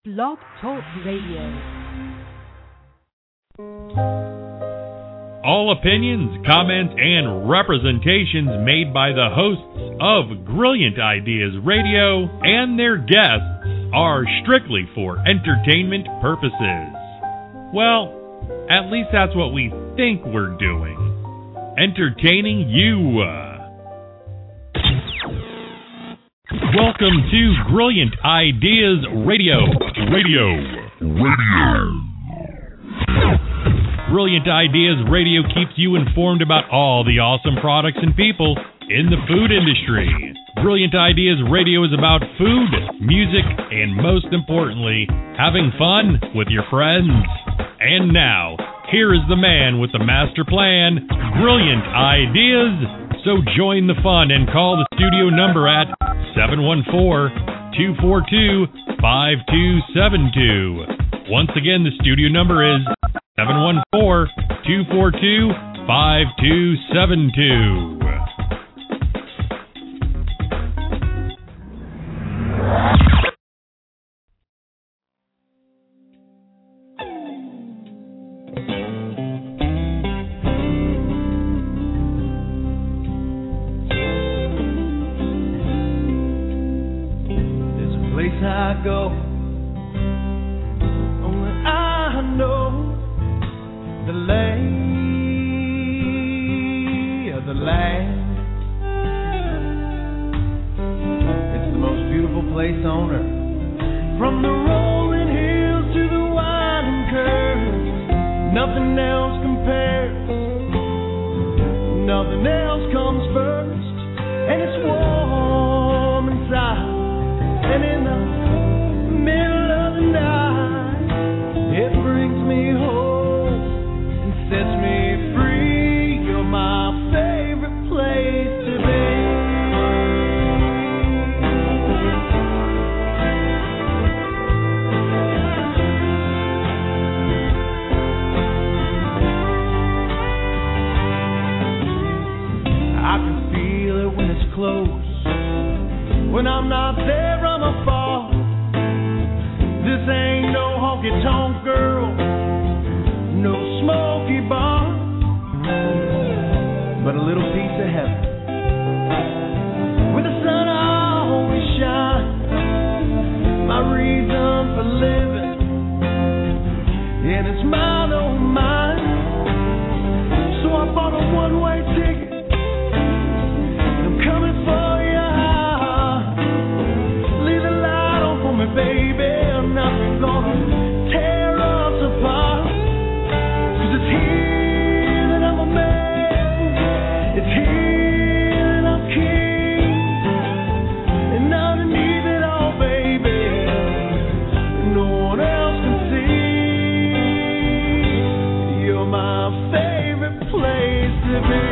Blog Talk Radio. All opinions, comments, and representations made by the hosts of Brilliant Ideas Radio and their guests are strictly for entertainment purposes. Well, at least that's what we think we're doing. Entertaining you. Welcome to Brilliant Ideas Radio. Brilliant Ideas Radio keeps you informed about all the awesome products and people in the food industry. Brilliant Ideas Radio is about food, music, and most importantly, having fun with your friends. And now, here is the man with the master plan, Brilliant Ideas. So join the fun and call the studio number at 714-242-5272. Once again, the studio number is 714-242-5272. I go, only I know the lay of the land. It's the most beautiful place on earth, from the rolling hills to the winding curves. Nothing else compares, nothing else comes first, and it's warm inside. And in the middle of the night, it brings me home and sets me free. You're my favorite place to be. I can feel it when it's close. When I'm not there, I'm afar. This ain't no honky-tonk girl, no smoky bar, but a little piece of heaven, where the sun always shines. My reason for living, and it's mine, oh mine. So I bought a one-way ticket, and I'm coming for you. Baby, nothing's gonna tear us apart. 'Cause it's here that I'm a man. It's here that I'm king. And underneath it all, baby, no one else can see. You're my favorite place to be.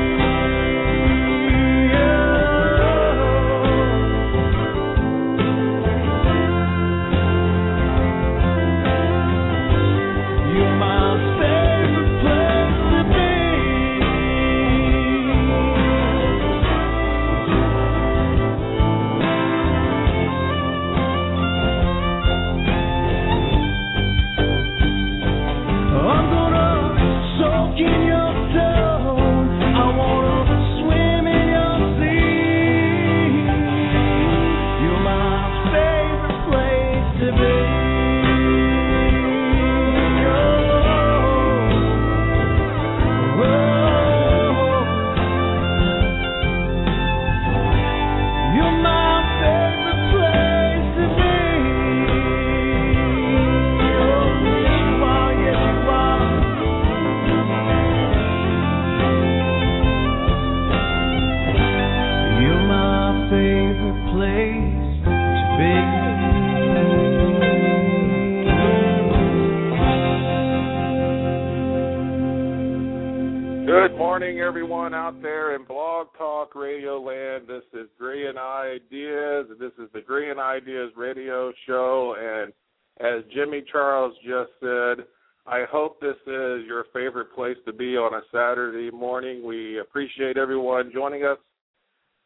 Everyone out there in Blog Talk Radio Land, this is Brilliant Ideas. This is the Brilliant Ideas Radio Show, and as Jimmy Charles just said, I hope this is your favorite place to be on a Saturday morning. We appreciate everyone joining us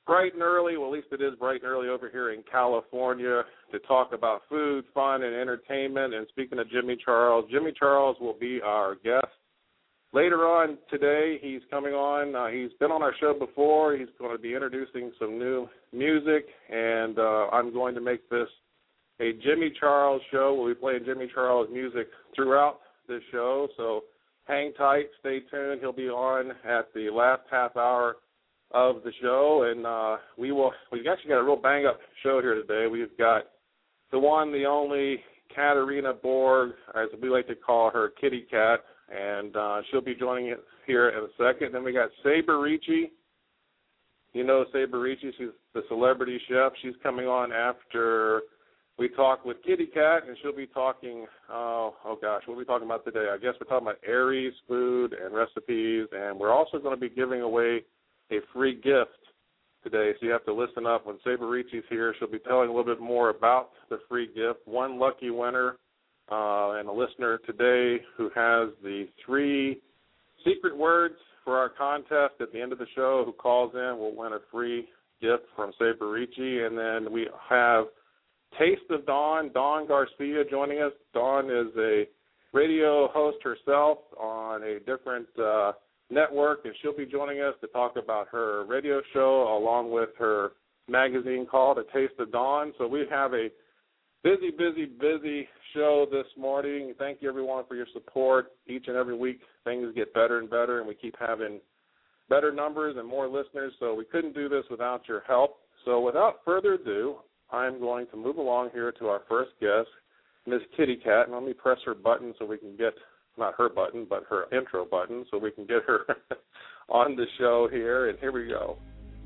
bright and early, well, at least it is bright and early over here in California, to talk about food, fun, and entertainment. And speaking of Jimmy Charles will be our guest. Later on today, he's coming on. He's been on our show before. He's going to be introducing some new music, and I'm going to make this a Jimmy Charles show. We'll be playing Jimmy Charles music throughout the show, so hang tight, stay tuned. He'll be on at the last half hour of the show, and we've actually got a real bang-up show here today. We've got the one, the only Katarina Borg, as we like to call her, Kitty Cat, and she'll be joining us here in a second. Then we got Saber Ricci. You know Saber Ricci, she's the celebrity chef. She's coming on after we talk with Kitty Cat, and she'll be talking, what are we talking about today? I guess we're talking about Aries food and recipes, and we're also going to be giving away a free gift today, so you have to listen up. When Saber Ricci's here, she'll be telling a little bit more about the free gift. One lucky winner and a listener today who has the 3 secret words for our contest at the end of the show who calls in will win a free gift from Saber Ricci. And then we have Taste of Dawn, Dawn Garcia joining us. Dawn is a radio host herself on a different network, and she'll be joining us to talk about her radio show along with her magazine called A Taste of Dawn. So we have a busy show this morning. Thank you, everyone, for your support. Each and every week, things get better and better, and we keep having better numbers and more listeners, so we couldn't do this without your help. So without further ado, I'm going to move along here to our first guest, Miss Kitty Cat, and let me press her button so we can get, not her button, but her intro button, so we can get her on the show here, and here we go.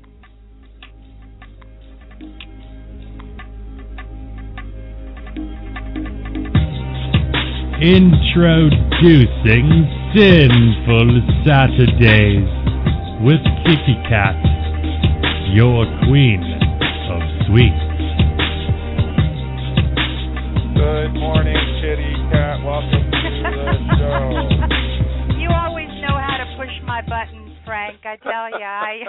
Introducing Sinful Saturdays with Kitty Cat, your queen of sweets. Good morning, Kitty Cat. Welcome to the show. You always know how to push my buttons, Frank. I tell you,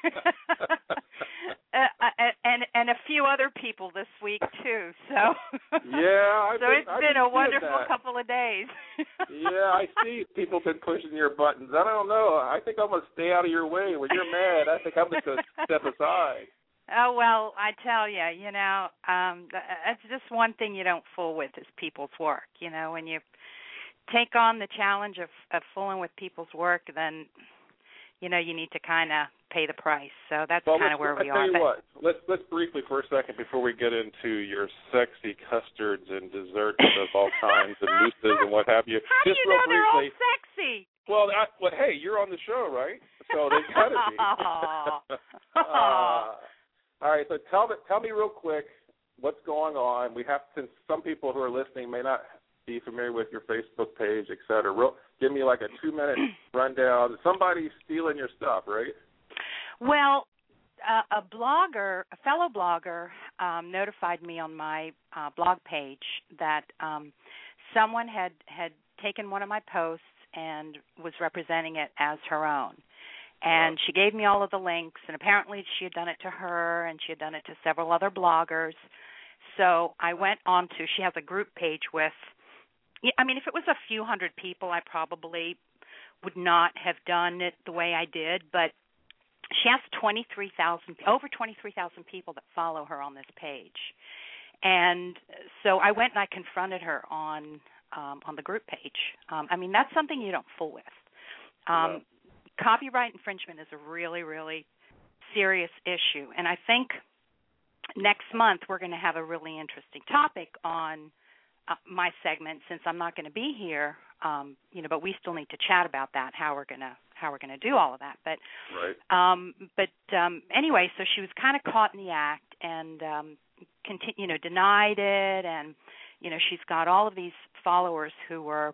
and a few other people this week too. So yeah, it's been a wonderful couple of days. Yeah, I see people been pushing your buttons. I don't know. I think I'm gonna stay out of your way. When you're mad, I think I'm just gonna step aside. Oh, well, I tell you, that's just one thing you don't fool with is people's work. You know, when you take on the challenge of fooling with people's work, then, you need to kind of pay the price. So that's kind of where we are. I'll tell you what, let's briefly for a second before we get into your sexy custards and desserts of all kinds and mousses and what have you. How do you know they're all sexy? Well, hey, you're on the show, right? So they got to be. All right, so tell me real quick what's going on. We have, since some people who are listening may not be familiar with your Facebook page, et cetera. Give me like a 2-minute rundown. Somebody's stealing your stuff, right? Well, a fellow blogger, notified me on my blog page that someone had taken one of my posts and was representing it as her own. And she gave me all of the links, and apparently she had done it to her, and she had done it to several other bloggers. So I went on to, she has a group page with, if it was a few hundred people, I probably would not have done it the way I did, but she has over 23,000 people that follow her on this page. And so I went and I confronted her on the group page. That's something you don't fool with. No. Copyright infringement is a really, really serious issue. And I think next month we're going to have a really interesting topic on my segment, since I'm not going to be here, but we still need to chat about that, how we're going to do all of that. But right. Anyway, so she was kind of caught in the act and denied it, and she's got all of these followers who were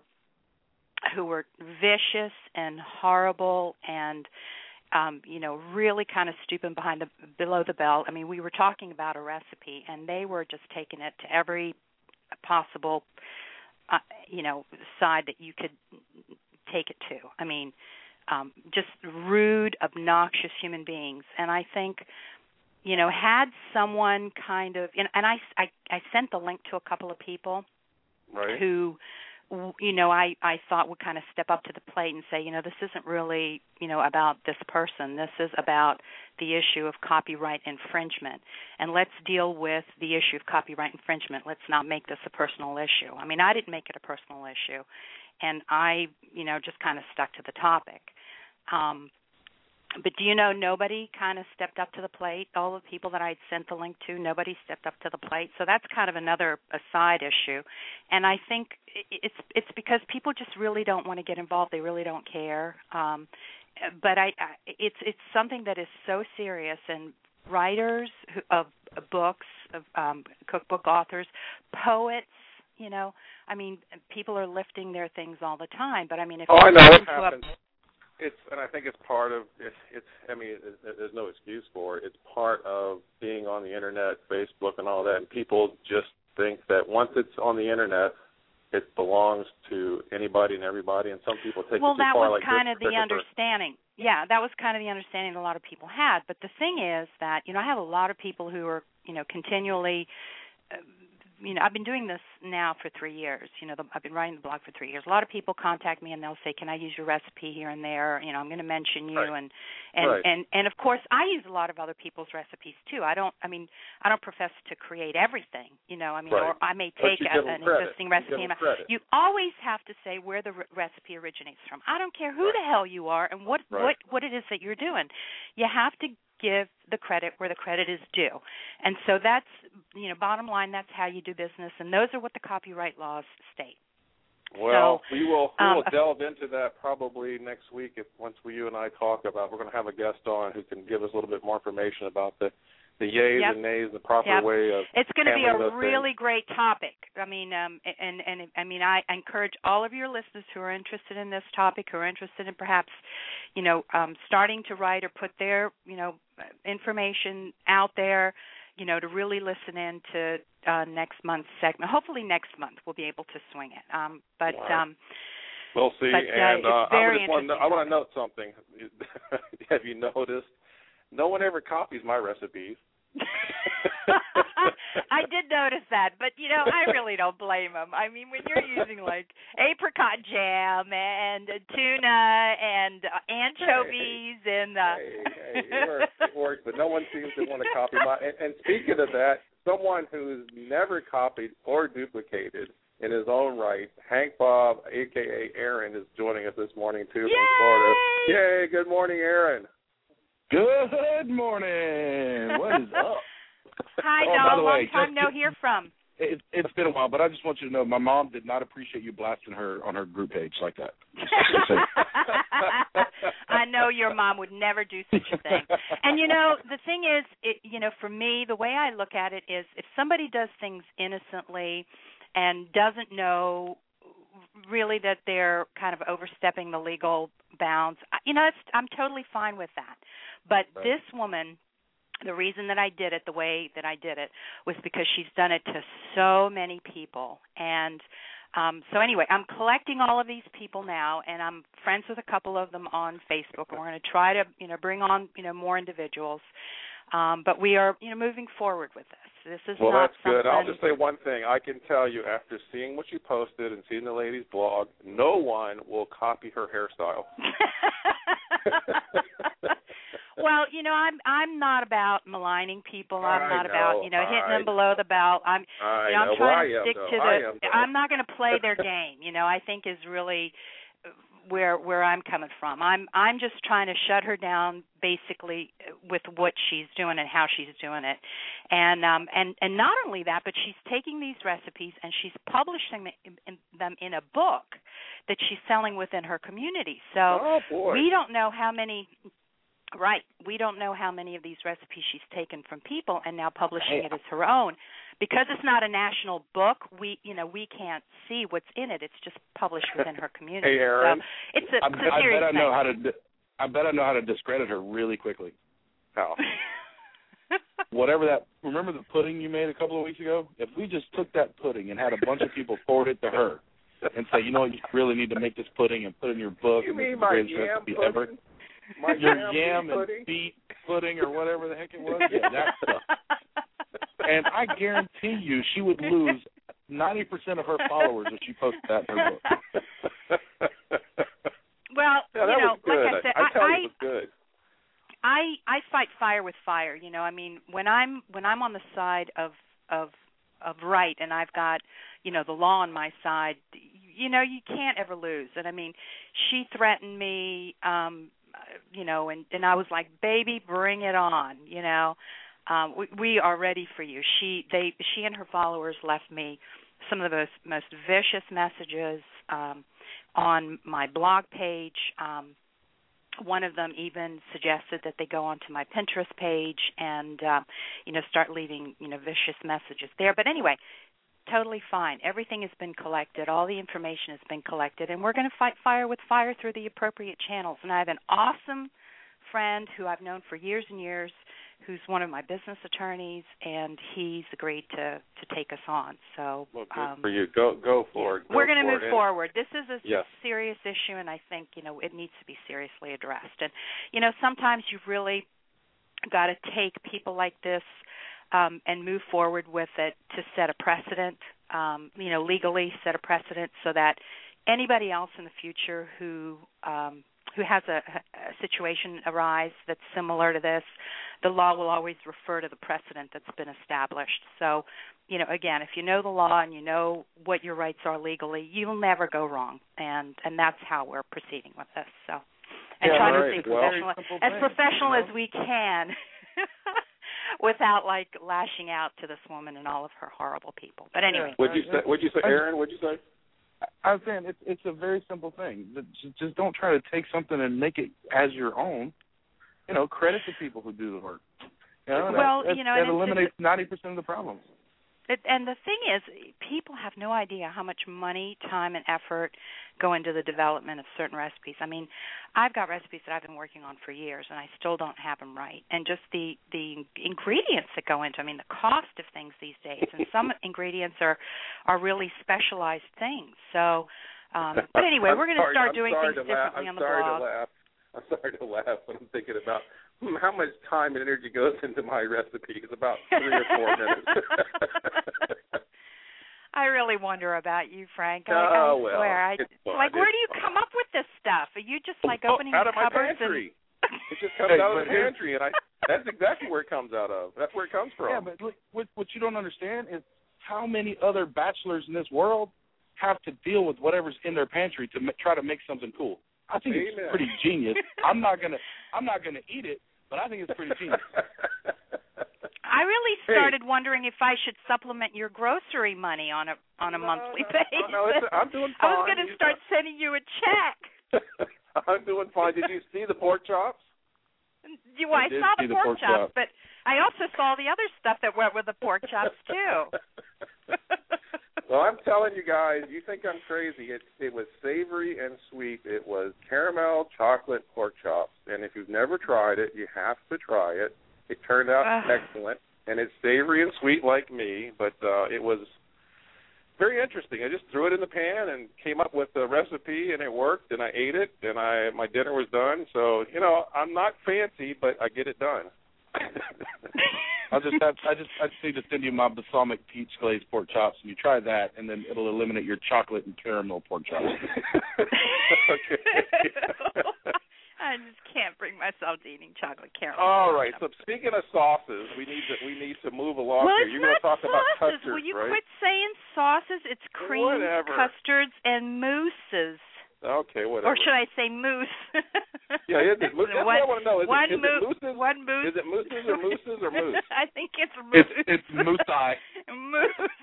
vicious and horrible and, really kind of stooping below the belt. We were talking about a recipe, and they were just taking it to every possible, side that you could take it to. Just rude, obnoxious human beings. And I think had someone kind of, and I sent the link to a couple of people Right. who, I thought would kind of step up to the plate and say, this isn't really, about this person. This is about the issue of copyright infringement. And let's deal with the issue of copyright infringement. Let's not make this a personal issue. I mean, I didn't make it a personal issue. And I, just kind of stuck to the topic. But do you know, nobody kind of stepped up to the plate. All the people that I'd sent the link to, nobody stepped up to the plate. So that's kind of a side issue. And I think it's because people just really don't want to get involved. They really don't care. But it's something that is so serious. And writers of books, of cookbook authors, poets, people are lifting their things all the time. But I mean, if I know what happens. And I think it's part of it's. I mean, there's no excuse for it. It's part of being on the internet, Facebook, and all that. And people just think that once it's on the internet, it belongs to anybody and everybody. And some people take it too far. Well, that was kind of the understanding. Yeah, that was kind of the understanding a lot of people had. But the thing is that I have a lot of people who are continually. I've been doing this now for 3 years. I've been writing the blog for 3 years. A lot of people contact me and they'll say, "Can I use your recipe here and there? I'm going to mention you." Right. And of course, I use a lot of other people's recipes too. I don't profess to create everything. Right. Or I may take an existing recipe. You always have to say where the recipe originates from. I don't care who the hell you are and what it is that you're doing. You have to give the credit where the credit is due. And so that's, bottom line, that's how you do business, and those are what the copyright laws state. Well, we will delve into that probably next week once you and I talk about. We're going to have a guest on who can give us a little bit more information about the yays and nays, the proper way of. It's going to be a really things. Great topic. I mean, I encourage all of your listeners who are interested in this topic, who are interested in perhaps, starting to write or put their, information out there, to really listen in to next month's segment. Hopefully next month we'll be able to swing it. We'll see. And I want to note something. Have you noticed? No one ever copies my recipes. I did notice that, but I really don't blame them. I mean, when you're using like apricot jam and tuna and anchovies it works, but no one seems to want to copy my. And speaking of that, someone who's never copied or duplicated in his own right, Hank Bob, aka Aaron, is joining us this morning too from Florida. Yay! Good morning, Aaron. Good morning. What is up? Hi, Doll. Long time no hear from. It's been a while, but I just want you to know my mom did not appreciate you blasting her on her group page like that. I know your mom would never do such a thing. And, the thing is, for me, the way I look at it is if somebody does things innocently and doesn't know really that they're kind of overstepping the legal bounds, I'm totally fine with that. But this woman, the reason that I did it the way that I did it was because she's done it to so many people. And so anyway, I'm collecting all of these people now, and I'm friends with a couple of them on Facebook, and we're going to try to, bring on, more individuals. But we are, moving forward with this. This is well, not that's good. something... I'll just say one thing. I can tell you after seeing what you posted and seeing the lady's blog, no one will copy her hairstyle. Well, I'm not about maligning people. I'm not about, hitting them below the belt. I'm trying to stick to I'm not going to play their game, I think is really where I'm coming from. I'm just trying to shut her down basically with what she's doing and how she's doing it. And not only that, but she's taking these recipes and she's publishing them in a book that she's selling within her community. So we don't know how many we don't know how many of these recipes she's taken from people and now publishing it as her own. Because it's not a national book, we can't see what's in it. It's just published within her community. Hey, Aaron. So it's a serious thing. I bet I know how to discredit her really quickly. How? Remember the pudding you made a couple of weeks ago? If we just took that pudding and had a bunch of people forward it to her and say, you really need to make this pudding and put it in your book. You mean my yam pudding? your yam and beet pudding or whatever the heck it was. Yeah, that stuff. And I guarantee you she would lose 90% of her followers if she posted that in her book. Well, yeah, that was good. like I said, I tell you, it was good. I fight fire with fire. I mean, when I'm on the side of right, and I've got the law on my side, you can't ever lose. And I mean, she threatened me, and I was like, baby, bring it on. We are ready for you. She and her followers left me some of the most vicious messages on my blog page. One of them even suggested that they go onto my Pinterest page and start leaving vicious messages there. But anyway, totally fine. Everything has been collected. All the information has been collected, and we're going to fight fire with fire through the appropriate channels. And I have an awesome friend who I've known for years and years, who's one of my business attorneys, and he's agreed to take us on. So, well, good for you. Go for it. We're going to move forward. This is a yes. serious issue, and I think it needs to be seriously addressed. And sometimes you've really got to take people like this and move forward with it to set a precedent. Legally set a precedent so that anybody else in the future who has a situation arise that's similar to this, the law will always refer to the precedent that's been established. So, again, if you know the law and you know what your rights are legally, you'll never go wrong. And that's how we're proceeding with this. So, and try to stay professional as we can without lashing out to this woman and all of her horrible people. But anyway. What'd you say, Aaron? What'd you say? I was saying it's a very simple thing. Just don't try to take something and make it as your own. Credit the people who do the work. That eliminates 90% of the problems. And the thing is, people have no idea how much money, time, and effort go into the development of certain recipes. I mean, I've got recipes that I've been working on for years, and I still don't have them right. And just the ingredients that go into, the cost of things these days. And some ingredients are really specialized things. So, but anyway, we're going to start doing things differently on the blog. I'm sorry to laugh when I'm thinking about how much time and energy goes into my recipe. It's about 3 or 4 minutes. I really wonder about you, Frank. I swear. Where do you come up with this stuff? Are you just opening out of my cupboards? pantry. It just comes out of the pantry, and that's exactly where it comes out of. That's where it comes from. Yeah, but look, what you don't understand is how many other bachelors in this world have to deal with whatever's in their pantry to try to make something cool. I think it's pretty genius. I'm not gonna eat it, but I think it's pretty genius. I really started wondering if I should supplement your grocery money on a monthly basis. No, I'm doing fine. I was going to start sending you a check. I'm doing fine. Did you see the pork chops? I saw the pork chops, but I also saw the other stuff that went with the pork chops too. Well, I'm telling you guys, you think I'm crazy. It was savory and sweet. It was caramel chocolate pork chops. And if you've never tried it, you have to try it. It turned out excellent. And it's savory and sweet like me, but it was very interesting. I just threw it in the pan and came up with the recipe, and it worked, and I ate it, and my dinner was done. So, I'm not fancy, but I get it done. I just need to send you my balsamic peach glazed pork chops, and you try that, and then it'll eliminate your chocolate and caramel pork chops. Okay. I just can't bring myself to eating chocolate caramel. All right. So speaking of sauces, we need to move along here. You're going to talk sauces. about custards, Will you right? quit saying sauces? It's creams, custards, and mousses. Okay, whatever. Or should I say mousse? Yeah, is it mousse? That's what I want to know. Is it mousses? One mousse. Is it mousses or mousses or mousse? I think it's mousse. It's mousse-eye. Mousse.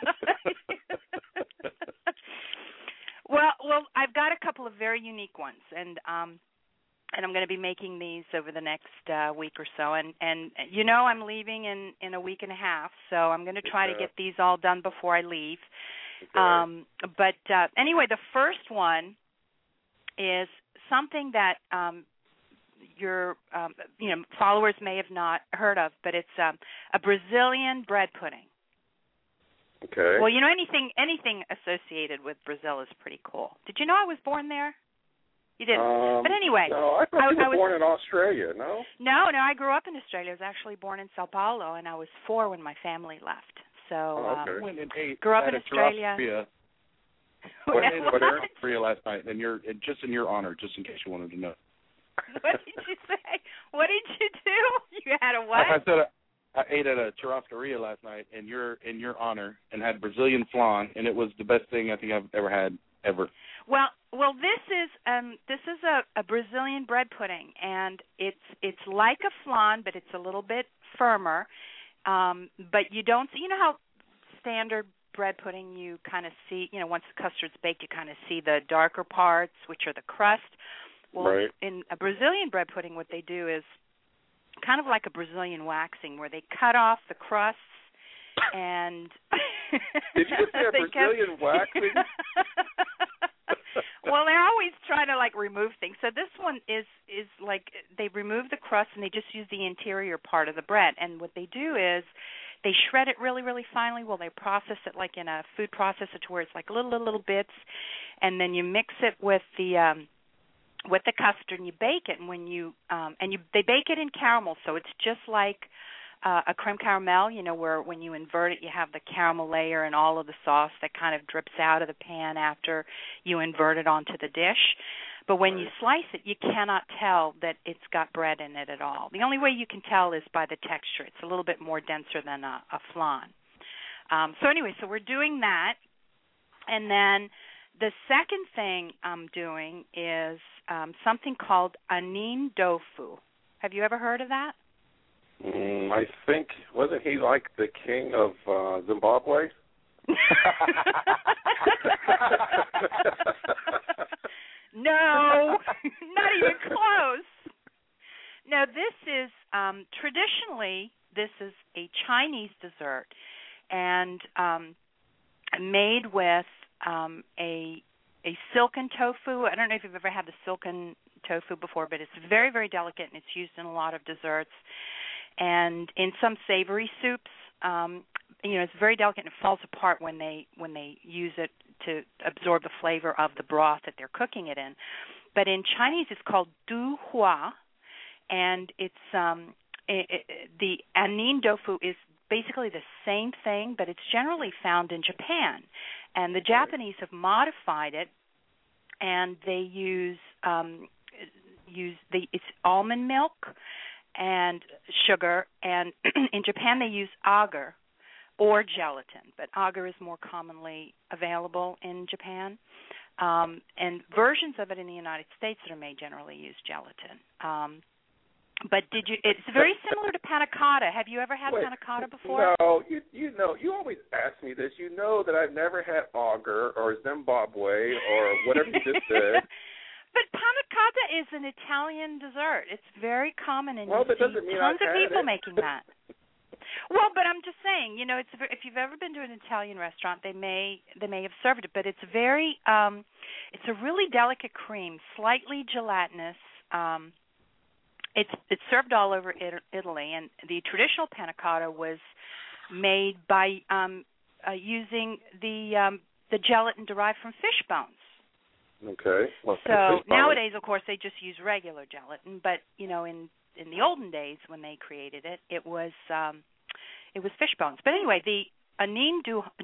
Well, I've got a couple of very unique ones, and I'm going to be making these over the next week or so. And I'm leaving in a week and a half, so I'm going to try to get these all done before I leave. Okay. But anyway, the first one is something that your followers may have not heard of, but it's a Brazilian bread pudding. Okay. Well, anything associated with Brazil is pretty cool. Did you know I was born there? You didn't. But anyway. No, I thought you were born in Australia, no? No, I grew up in Australia. I was actually born in Sao Paulo, and I was 4 when my family left. So I went and ate grew up at in Australia. What Korea last night, and just in your honor, just in case you wanted to know. What did you say? What did you do? You had a what? I said I ate at a churrascaria last night in your honor and had Brazilian flan, and it was the best thing I think I've ever had ever. Well, this is a Brazilian bread pudding, and it's like a flan, but it's a little bit firmer. But you don't see, you know how standard bread pudding you kind of see, once the custard's baked, you kind of see the darker parts, which are the crust. Well, right. In a Brazilian bread pudding, what they do is kind of like a Brazilian waxing, where they cut off the crusts and Did you just say a Brazilian waxing? Well, they're always trying to remove things. So this one is like they remove the crust and they just use the interior part of the bread. And what they do is they shred it really, really finely. Well, they process it like in a food processor to where it's like little bits, and then you mix it with the custard and you bake it. And when they bake it in caramel, so it's just like a creme caramel, where when you invert it, you have the caramel layer and all of the sauce that kind of drips out of the pan after you invert it onto the dish. But when you slice it, you cannot tell that it's got bread in it at all. The only way you can tell is by the texture. It's a little bit more denser than a flan. So we're doing that. And then the second thing I'm doing is something called anin tofu. Have you ever heard of that? I think, wasn't he like the king of Zimbabwe? No, not even close. No, this is traditionally this is a Chinese dessert, and made with a silken tofu. I don't know if you've ever had the silken tofu before, but it's very, very delicate, and it's used in a lot of desserts. And in some savory soups, it's very delicate and it falls apart when they use it to absorb the flavor of the broth that they're cooking it in. But in Chinese, it's called du hua, and it's the anin tofu is basically the same thing, but it's generally found in Japan. And the Japanese have modified it, and they use it's almond milk and sugar, and in Japan they use agar or gelatin, but agar is more commonly available in Japan. And versions of it in the United States that are made generally use gelatin. But it's very similar to panna cotta. Have you ever had panna cotta before? No, you always ask me this. You know that I've never had agar or Zimbabwe or whatever you just said. But panna cotta is an Italian dessert. It's very common, and that doesn't mean tons of people it. making that. Well, but I'm just saying, if you've ever been to an Italian restaurant, they may have served it, but it's very, it's a really delicate cream, slightly gelatinous. It's served all over Italy, and the traditional panna cotta was made by using the gelatin derived from fish bones. Okay. Well, so nowadays, of course, they just use regular gelatin, but in the olden days when they created it, it was fish bones. But anyway, the anin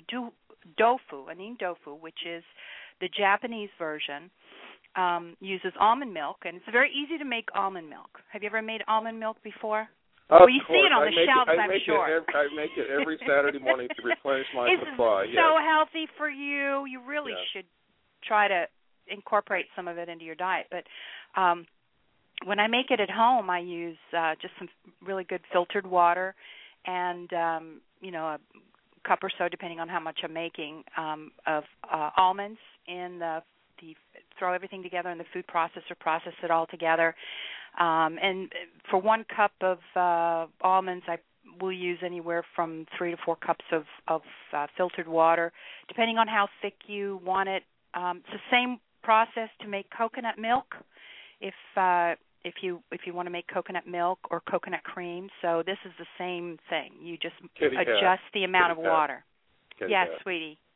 tofu, which is the Japanese version, uses almond milk, and it's very easy to make almond milk. Have you ever made almond milk before? Well, you see it on the shelves, I'm sure. I make it every Saturday morning to replenish my supply. It's so healthy for you. You really should try to incorporate some of it into your diet. But when I make it at home, I use just some really good filtered water and, a cup or so, depending on how much I'm making, of almonds in throw everything together in the food processor, process it all together. And for 1 cup of almonds, I will use anywhere from 3 to 4 cups of filtered water, depending on how thick you want it. It's the same process to make coconut milk, if you want to make coconut milk or coconut cream. So this is the same thing. You just adjust the amount of water. Yes, sweetie.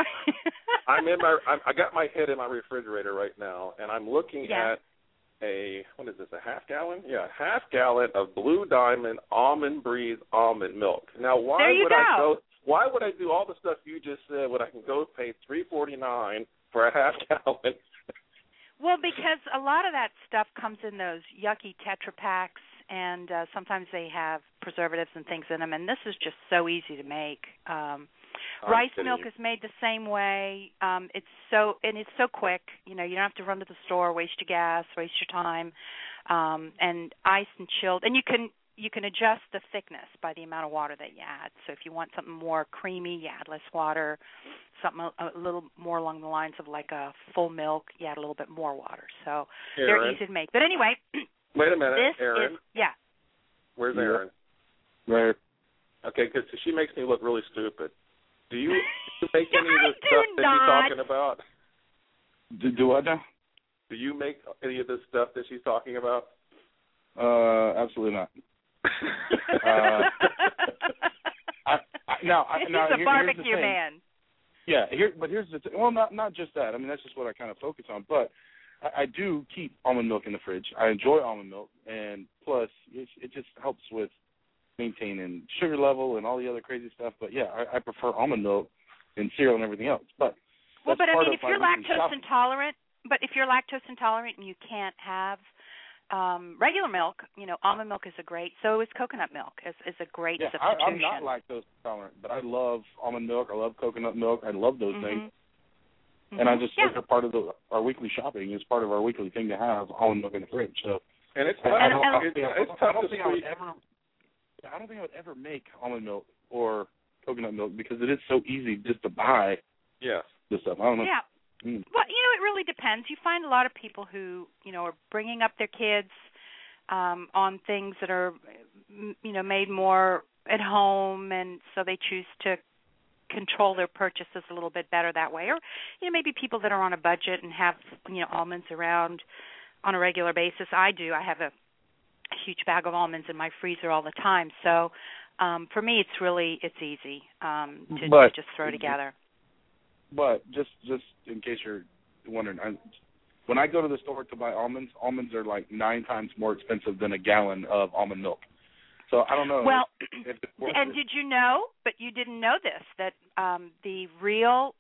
I got my head in my refrigerator right now, and I'm looking at a half gallon? Yeah, half gallon of Blue Diamond Almond Breeze almond milk. Now, why would I do all the stuff you just said when I can go pay $3.49 for a half gallon? Well, because a lot of that stuff comes in those yucky Tetra Paks, and sometimes they have preservatives and things in them, and this is just so easy to make. Rice milk is made the same way. It's so quick. You don't have to run to the store, waste your gas, waste your time, and iced and chilled. And you can adjust the thickness by the amount of water that you add. So if you want something more creamy, you add less water. Something a little more along the lines of like a full milk, you add a little bit more water. So they're easy to make. But anyway, wait a minute, Erin. Where's Erin? Right. Okay, because she makes me look really stupid. Do you make any of the stuff that she's talking about? Do what now? Do you make any of the stuff that she's talking about? Absolutely not. He's a barbecue man. Yeah, but here's the thing. Well, not just that. I mean, that's just what I kind of focus on. But I do keep almond milk in the fridge. I enjoy almond milk, and plus it just helps with maintaining sugar level and all the other crazy stuff. But yeah, I prefer almond milk in cereal and everything else. But I mean, if you're lactose intolerant and you can't have regular milk, almond milk is so is coconut milk is a great substitution. I'm not lactose intolerant, but I love almond milk. I love coconut milk. I love those things. Mm-hmm. And I just think they're part of our weekly shopping. It's part of our weekly thing to have almond milk in the fridge. So, and it's tough. I don't think I would ever make almond milk or coconut milk because it is so easy just to buy. Yes. This stuff. I don't know. Yeah. Well, it really depends. You find a lot of people who, are bringing up their kids on things that are, made more at home, and so they choose to control their purchases a little bit better that way. Or, maybe people that are on a budget and have, almonds around on a regular basis. I do. I have a huge bag of almonds in my freezer all the time. So for me, it's easy to just throw together. But just in case you're wondering, when I go to the store to buy almonds are like 9 times more expensive than a gallon of almond milk. So I don't know. Well, and did you know, but you didn't know this, that the real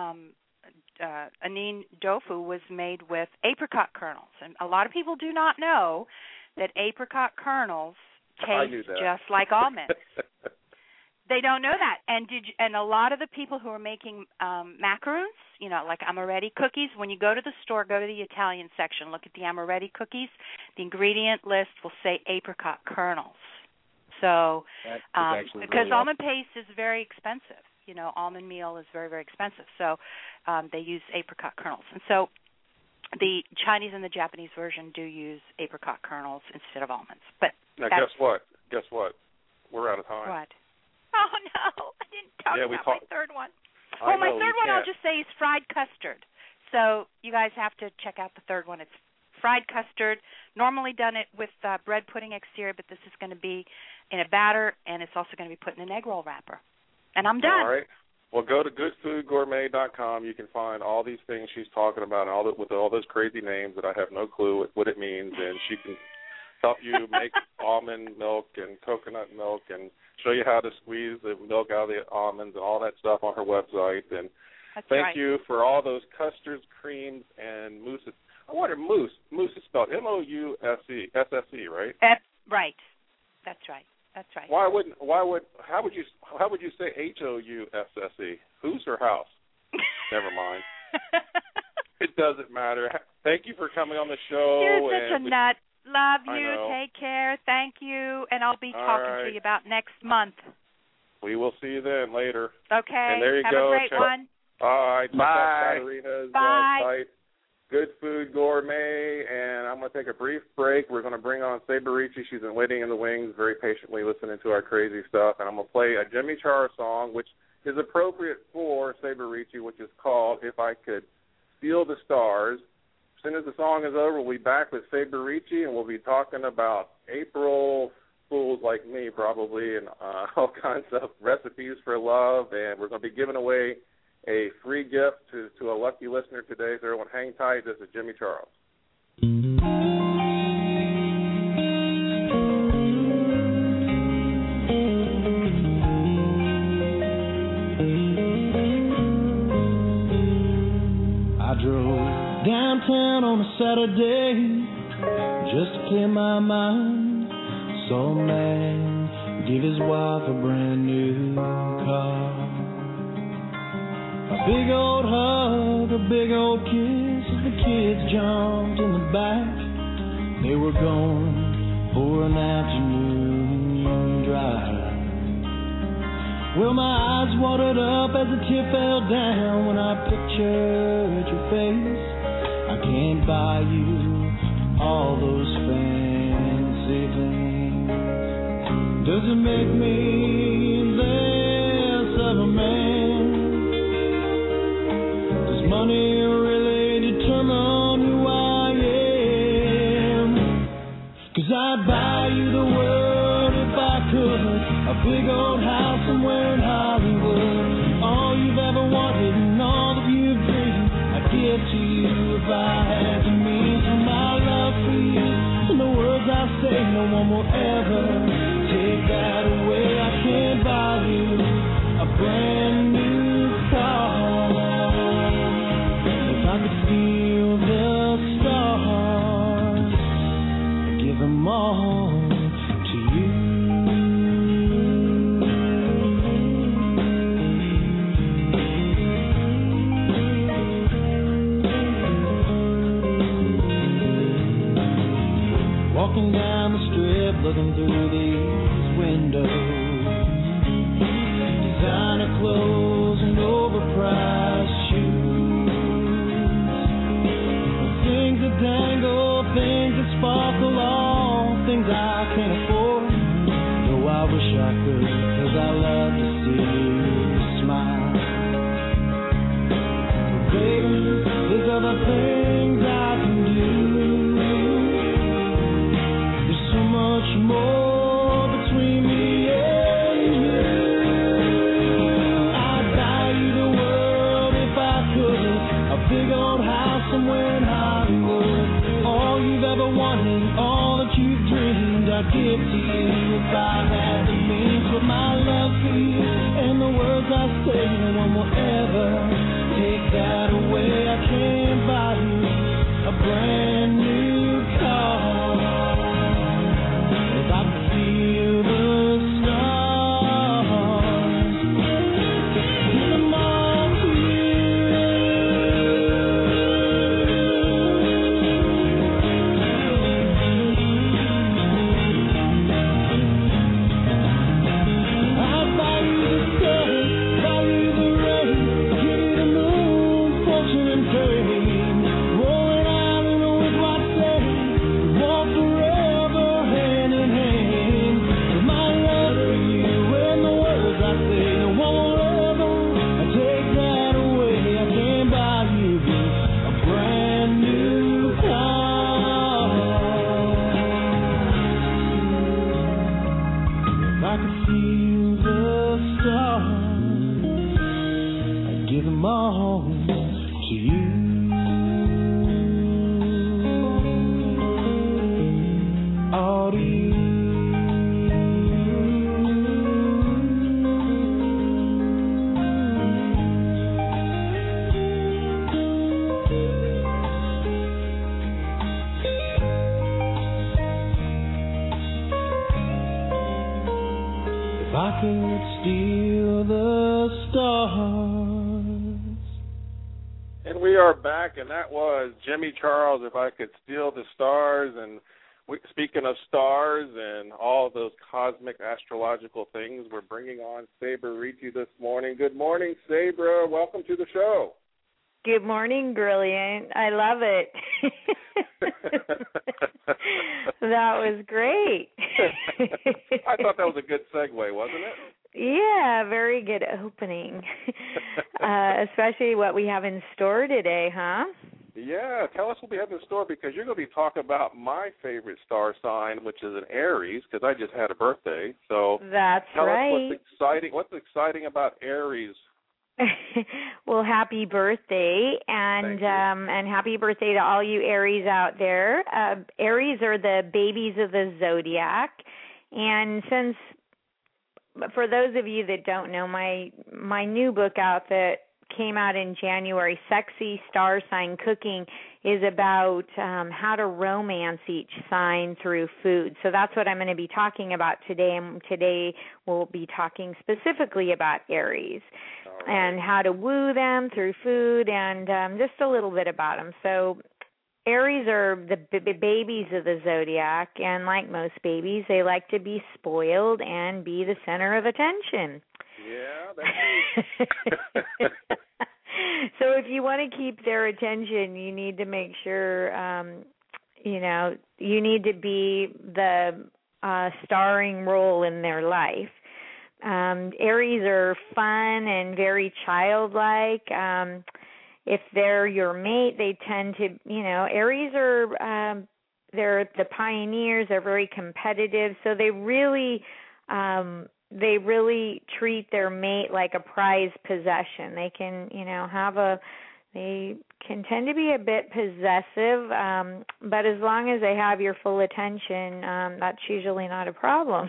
Anine tofu was made with apricot kernels. And a lot of people do not know that apricot kernels taste just like almonds. They don't know that. And a lot of the people who are making macaroons, like amaretti cookies, when you go to the store, go to the Italian section, look at the amaretti cookies, the ingredient list will say apricot kernels. So, because almond paste is very expensive. Almond meal is very, very expensive. So they use apricot kernels. And so the Chinese and the Japanese version do use apricot kernels instead of almonds. But now, guess what? We're out of time. What? Oh, no. I didn't talk about my third one. My third one, I'll just say, is fried custard. So you guys have to check out the third one. It's fried custard, normally done it with bread pudding exterior, but this is going to be in a batter, and it's also going to be put in an egg roll wrapper. And I'm done. All right. Well, go to goodfoodgourmet.com. You can find all these things she's talking about, with all those crazy names that I have no clue what it means, and she can help you make almond milk and coconut milk and show you how to squeeze the milk out of the almonds and all that stuff on her website. And thank you for all those custards, creams, and mousses. I wonder, mousse is spelled M-O-U-S-E, S-S-E, right? Right. That's right. How would you say H-O-U-S-S-E? Whose or house? Never mind. It doesn't matter. Thank you for coming on the show. You're such a nut. Love you. Take care. Thank you. And I'll be talking to you about next month. We will see you then later. Okay. And there you Have go. a great one. All right. Bye. Bye. Site, Good Food Gourmet, and I'm going to take a brief break. We're going to bring on Saber Ricci. She's been waiting in the wings, very patiently listening to our crazy stuff. And I'm going to play a Jimmy Char song, which is appropriate for Saber Ricci, which is called If I Could Steal the Stars. As soon as the song is over, we'll be back with Saber Ricci, and we'll be talking about April fools like me, probably, and all kinds of recipes for love. And we're going to be giving away a free gift to a lucky listener today. So everyone hang tight. This is Jimmy Charles. I drove downtown on a Saturday just to clear my mind. Saw a man give his wife a brand new car. A big old hug, a big old kiss as the kids jumped in the back. They were gone for an afternoon drive. Well, my eyes watered up as a tear fell down when I pictured your face. I can't buy you all those fancy things. Does it make me less of a man? Does money really determine who I am? 'Cause I'd buy you the world if I could. A big old house somewhere in Hollywood. All you've ever wanted and all that you've dreamed, I'd give to you if I had the means. For my love for you and the words I say, no one will ever take that away. I can't buy you a brand new car. If I could steal the stars, I'd give them all to you. Walking down the strip, looking through these windows. Designer clothes and overpriced shoes. Things that dangle, things that sparkle, all things I can't afford. Though I wish I could, 'cause I love to see you smile. But baby, there's other things I can do. Much more between me and you. I'd buy you the world if I could. A big old house somewhere in Hollywood. All you've ever wanted, all that you've dreamed, I'd give to you if I had the means. But my love for you and the words I say, no one will ever take that away. I can't buy you a brand new car. If I could steal the stars. And we are back, and that was Jimmy Charles, If I Could Steal the Stars. And speaking of stars and all those cosmic astrological things, we're bringing on Sabra Ricci this morning. Good morning, Sabra. Welcome to the show. Good morning, Brilliant. I love it. That was great. I thought that was a good segue, wasn't it? Yeah, very good opening. Especially what we have in store today, huh? Yeah, tell us what we have in store, because you're going to be talking about my favorite star sign, which is an Aries, because I just had a birthday. So that's tell right. us what's exciting about Aries Well, happy birthday, and happy birthday to all you Aries out there. Aries are the babies of the zodiac, and since for those of you that don't know, my new book out that came out in January, Sexy Star Sign Cooking, is about how to romance each sign through food. So that's what I'm going to be talking about today, and today we'll be talking specifically about Aries and how to woo them through food and just a little bit about them. So Aries are the babies of the zodiac, and like most babies, they like to be spoiled and be the center of attention. Yeah, that's So if you want to keep their attention, you need to make sure, you need to be the starring role in their life. Aries are fun and very childlike. If they're your mate, they tend to, Aries are, they're the pioneers. They're very competitive. So they really treat their mate like a prized possession. They can, they can tend to be a bit possessive, but as long as they have your full attention, that's usually not a problem.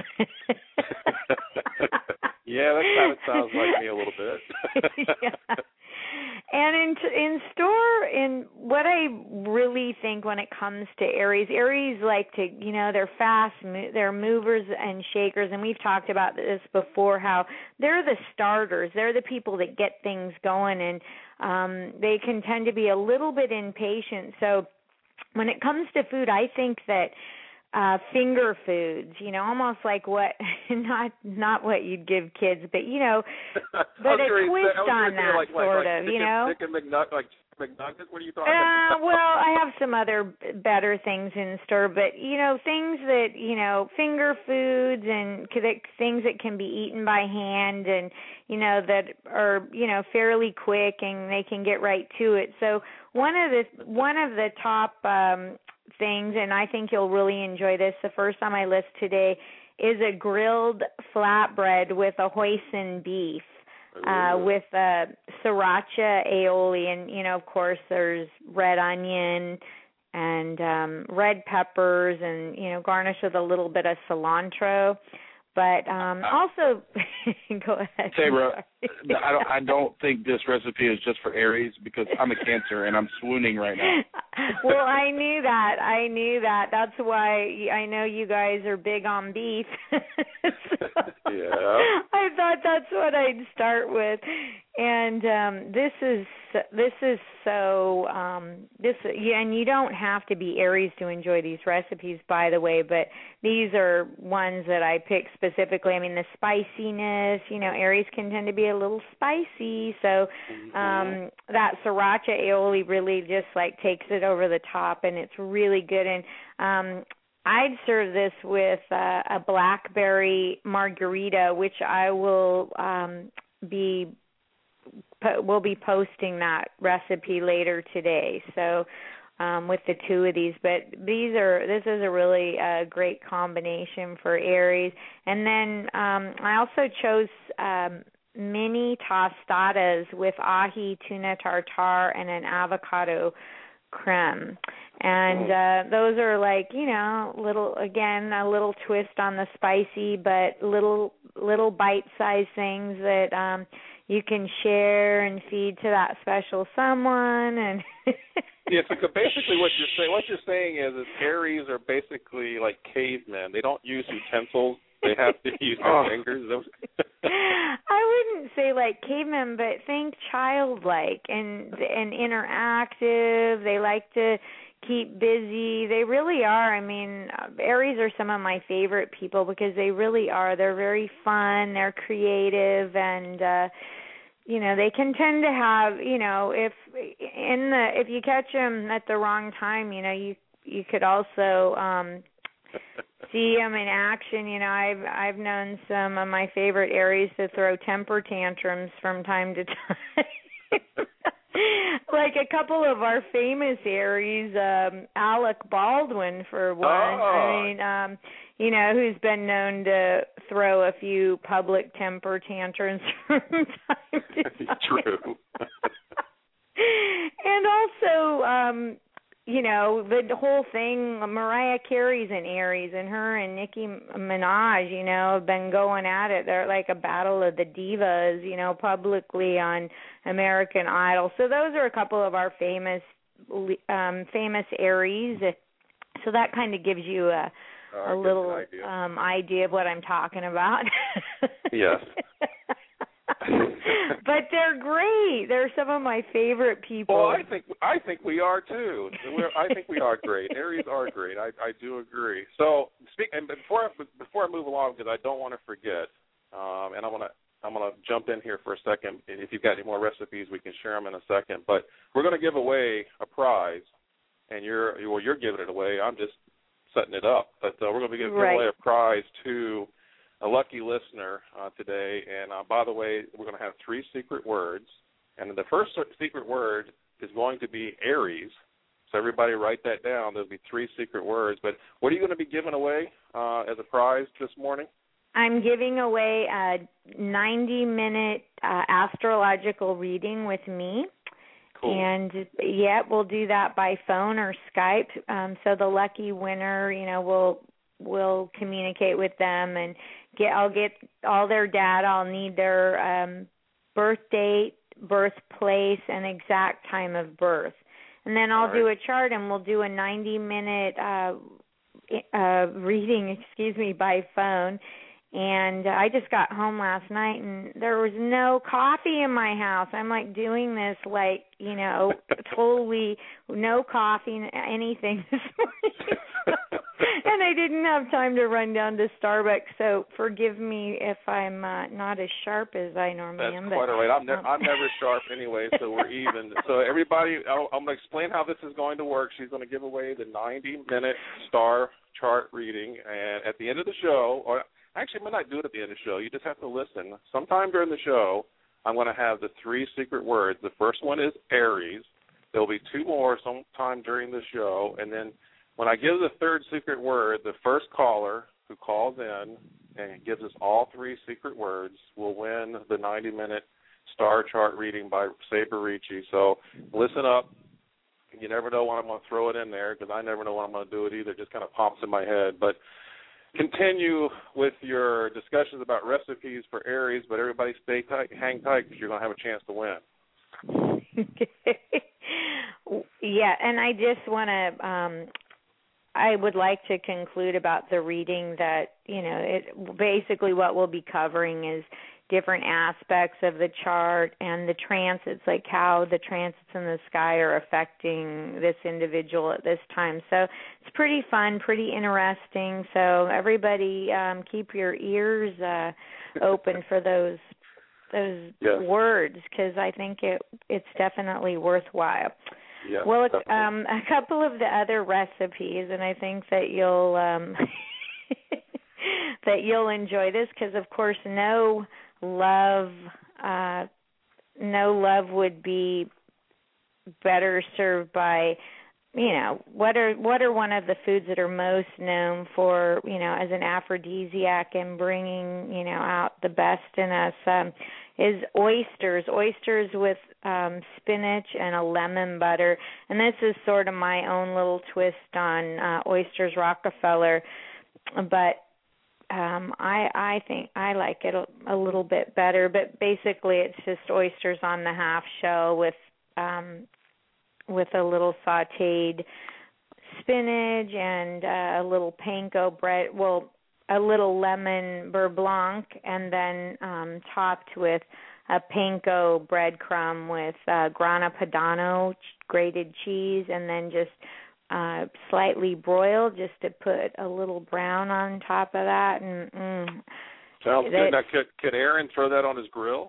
Yeah, that kind of sounds like me a little bit. Yeah. And in what I really think when it comes to Aries like to, they're fast, they're movers and shakers, and we've talked about this before, how they're the starters. They're the people that get things going, and they can tend to be a little bit impatient. So when it comes to food, I think that finger foods, almost like what, not what you'd give kids, but, but a twist on that, like sort of, Chicken McNuggets, what are you talking about? Well, I have some other better things in store, but, things that, finger foods and things that can be eaten by hand and, that are, fairly quick and they can get right to it. So one of the top things, and I think you'll really enjoy this, the first on my list today is a grilled flatbread with a hoisin beef, with sriracha aioli, and of course there's red onion and red peppers, and garnish with a little bit of cilantro. But also, go ahead. Sabra, I don't think this recipe is just for Aries because I'm a Cancer and I'm swooning right now. Well, I knew that. That's why I know you guys are big on beef. Yeah. I thought that's what I'd start with. And this is so and you don't have to be Aries to enjoy these recipes, by the way, but these are ones that I picked specifically. I mean, the spiciness, Aries can tend to be a little spicy, so that sriracha aioli really just takes it over the top, and it's really good. And I'd serve this with a blackberry margarita, which I will we'll be posting that recipe later today. So with the two of these, but this is a really great combination for Aries. And then I also chose mini tostadas with ahi, tuna tartare, and an avocado creme. And those are a little twist on the spicy, but little bite-sized things that you can share and feed to that special someone. And yeah, so basically what you're saying is Aries are basically like cavemen. They don't use utensils. They have to use their fingers. I wouldn't say like cavemen, but think childlike and interactive. They like to keep busy. They really are. I mean, Aries are some of my favorite people because they really are. They're very fun. They're creative, and they can tend to have, if you catch them at the wrong time, you could also see them in action. I've known some of my favorite Aries to throw temper tantrums from time to time. like a couple of our famous Aries, Alec Baldwin for one. I mean, you know, who's been known to throw a few public temper tantrums from time to time. True. And also, you know, the whole thing, Mariah Carey's an Aries, and her and Nicki Minaj, you know, have been going at it. They're like a battle of the divas, you know, publicly on American Idol. So those are a couple of our famous Aries. So that kind of gives you a little idea of what I'm talking about. Yes. But they're great. They're some of my favorite people. Well, I think we are too. I think we are great. Aries are great. I do agree. So, before I move along, because I don't want to forget, and I'm gonna jump in here for a second. If you've got any more recipes, we can share them in a second. But we're going to give away a prize, and you're giving it away. I'm just setting it up. But we're going to be giving away a prize to a lucky listener today. And by the way, we're going to have 3 secret words. And the first secret word is going to be Aries. So everybody write that down. There'll be 3 secret words. But what are you going to be giving away as a prize this morning? I'm giving away a 90-minute astrological reading with me. Cool. And, yeah, we'll do that by phone or Skype. So the lucky winner, you know, we'll communicate with them and I'll get all their data. I'll need their birth date, birthplace, and exact time of birth. And then I'll do a chart, and we'll do a 90-minute reading, by phone. And I just got home last night, and there was no coffee in my house. I'm, like, doing this, like, you know, totally no coffee, anything this morning. And I didn't have time to run down to Starbucks, so forgive me if I'm not as sharp as I normally am. That's quite all right. I'm never sharp anyway, so we're even. So everybody, I'm going to explain how this is going to work. She's going to give away the 90-minute star chart reading, and at the end of the show, or actually, I might not do it at the end of the show. You just have to listen. Sometime during the show, I'm going to have the 3 secret words. The first one is Aries. There will be 2 more sometime during the show, and then when I give the 3rd secret word, the first caller who calls in and gives us all 3 secret words will win the 90-minute star chart reading by Saber Ricci. So listen up. You never know when I'm going to throw it in there, because I never know when I'm going to do it either. It just kind of pops in my head. But continue with your discussions about recipes for Aries, but everybody stay tight, hang tight, because you're going to have a chance to win. Yeah, and I just want to I would like to conclude about the reading that, you know, basically what we'll be covering is different aspects of the chart and the transits, like how the transits in the sky are affecting this individual at this time. So it's pretty fun, pretty interesting. So everybody keep your ears open for those words, because I think it's definitely worthwhile. Yeah, well, a couple of the other recipes, and I think that you'll enjoy this, because of course no love would be better served by, you know, what are one of the foods that are most known for, you know, as an aphrodisiac and bringing, you know, out the best in us, is oysters with spinach and a lemon butter. And this is sort of my own little twist on oysters Rockefeller, but I think I like it a little bit better. But basically it's just oysters on the half shell with a little sautéed spinach and a little panko bread, a little lemon beurre blanc, and then topped with a panko breadcrumb with grana padano, grated cheese, and then just slightly broiled, just to put a little brown on top of that. And sounds good. Now, could Aaron throw that on his grill?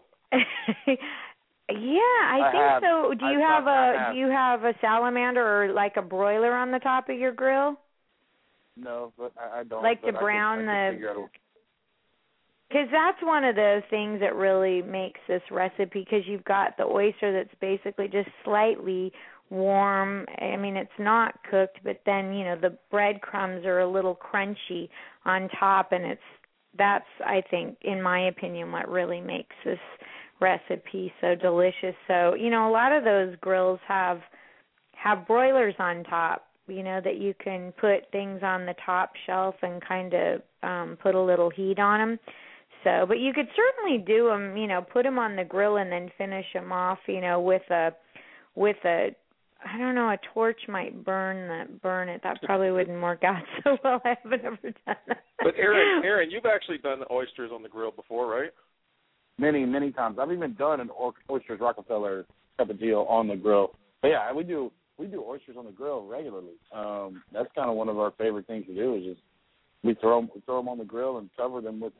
Yeah, I think so. Do you have a salamander or like a broiler on the top of your grill? No, but I don't. Like to brown Because that's one of those things that really makes this recipe, because you've got the oyster that's basically just slightly warm. I mean, it's not cooked, but then, the breadcrumbs are a little crunchy on top, and that's, I think, in my opinion, what really makes this recipe so delicious. So, a lot of those grills have broilers on top, that you can put things on the top shelf and kind of put a little heat on them. So, but you could certainly do them, put them on the grill and then finish them off, with a, I don't know, a torch might burn it. That probably wouldn't work out so well. I haven't ever done that. But Aaron, you've actually done the oysters on the grill before, right? Many, many times. I've even done an oysters Rockefeller type of deal on the grill. But yeah, we do oysters on the grill regularly. That's kind of one of our favorite things to do, is just we throw them on the grill and cover them with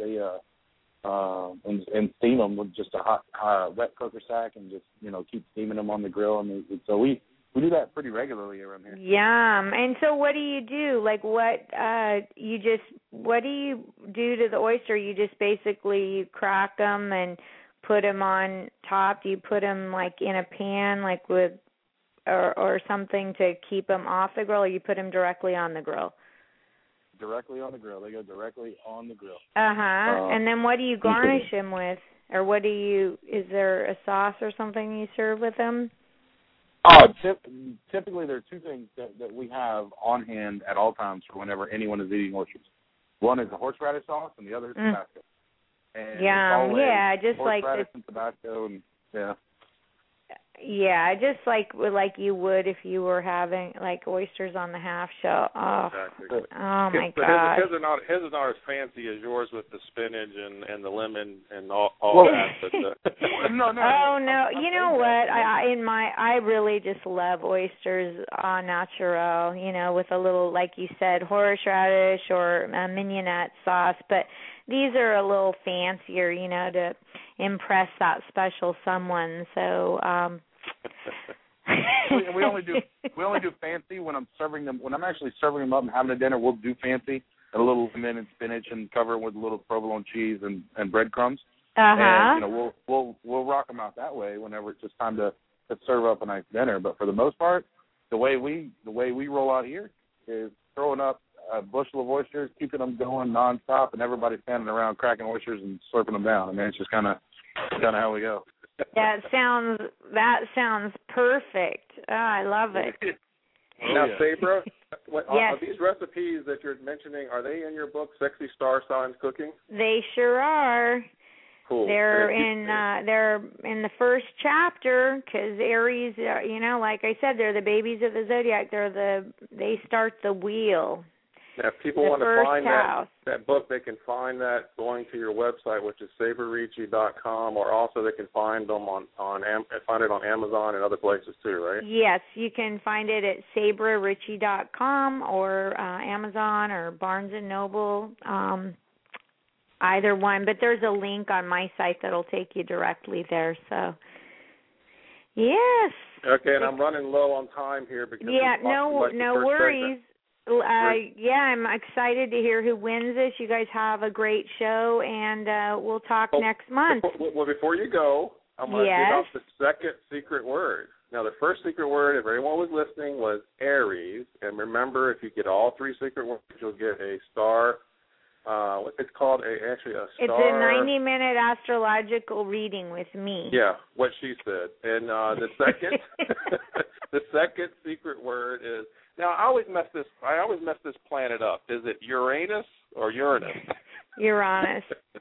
and steam them with just a hot wet cooker sack, and just keep steaming them on the grill. And so we do that pretty regularly around here. Yum. And so what do you do? Like, what do you do to the oyster? You just basically crack them and put them on top. Do you put them like in a pan, like with or something to keep them off the grill, or you put them directly on the grill? Directly on the grill. They go directly on the grill. And then what do you garnish them with? Or is there a sauce or something you serve with them? Typically there are two things that we have on hand at all times for whenever anyone is eating oysters. One is the horseradish sauce, and the other is Tabasco. And just like horseradish and Tabasco, and yeah, just like you would if you were having like oysters on the half shell. Oh, exactly. Oh my God! His are not as fancy as yours with the spinach and the lemon and all that. But, no. Oh no! You know what? I really just love oysters au naturel. With a little, like you said, horseradish or mignonette sauce. But these are a little fancier, to impress that special someone. So we only do fancy when I'm serving them. When I'm actually serving them up and having a dinner, we'll do fancy, and a little lemon and spinach, and cover it with a little provolone cheese and breadcrumbs. And we'll rock them out that way whenever it's just time to serve up a nice dinner. But for the most part, the way we roll out here is throwing up a bushel of oysters, keeping them going nonstop, and everybody standing around cracking oysters and slurping them down. I mean, it's just kind of how we go. That sounds perfect. Oh, I love it. Now, Sabra, yes. Are these recipes that you're mentioning, are they in your book, Sexy Star Signs Cooking? They sure are. Cool. They're in the first chapter, because Aries, like I said, they're the babies of the zodiac. They start the wheel. Now, if people want to find that book, they can find that going to your website, which is sabraricci.com, or also they can find them find it on Amazon and other places too, right? Yes, you can find it at sabraricci.com or Amazon or Barnes & Noble, either one. But there's a link on my site that'll take you directly there. So, yes. Okay, and I'm running low on time here because no worries. I'm excited to hear who wins this. You guys have a great show, and we'll talk next month. Before you go, I'm going to give out the second secret word. Now, the first secret word, if everyone was listening, was Aries. And remember, if you get all three secret words, you'll get a star. It's called a star. It's a 90-minute astrological reading with me. Yeah, what she said. And the second secret word is. Now, I always mess this planet up. Is it Uranus or Uranus? Uranus,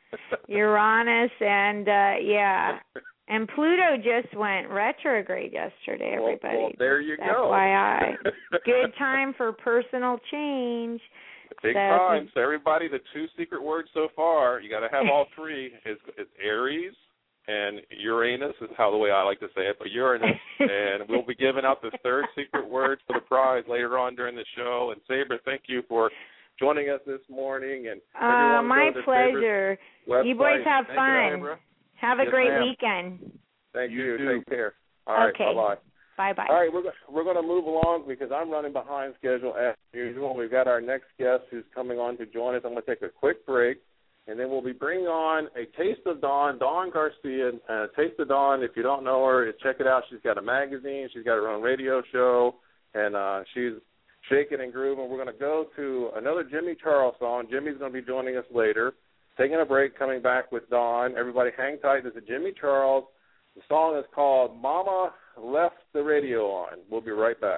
and and Pluto just went retrograde yesterday. Everybody. Well, there you go. FYI, good time for personal change. Big time. So everybody, the two secret words so far, you got to have all three. It's Aries. And Uranus is the way I like to say it, but Uranus. And we'll be giving out the third secret word for the prize later on during the show. And Sabra, thank you for joining us this morning. And my pleasure. You boys have fun. Have a great weekend. Thank you. Take care. All right. Okay. Bye-bye. Bye-bye. All right, we're going to move along because I'm running behind schedule as usual. We've got our next guest who's coming on to join us. I'm going to take a quick break. and then we'll be bringing on a Taste of Dawn, Dawn Garcia. Taste of Dawn, if you don't know her, check it out. She's got a magazine. She's got her own radio show, and she's shaking and grooving. We're going to go to another Jimmy Charles song. Jimmy's going to be joining us later. Taking a break, coming back with Dawn. Everybody hang tight. This is Jimmy Charles. The song is called Mama Left the Radio On. We'll be right back.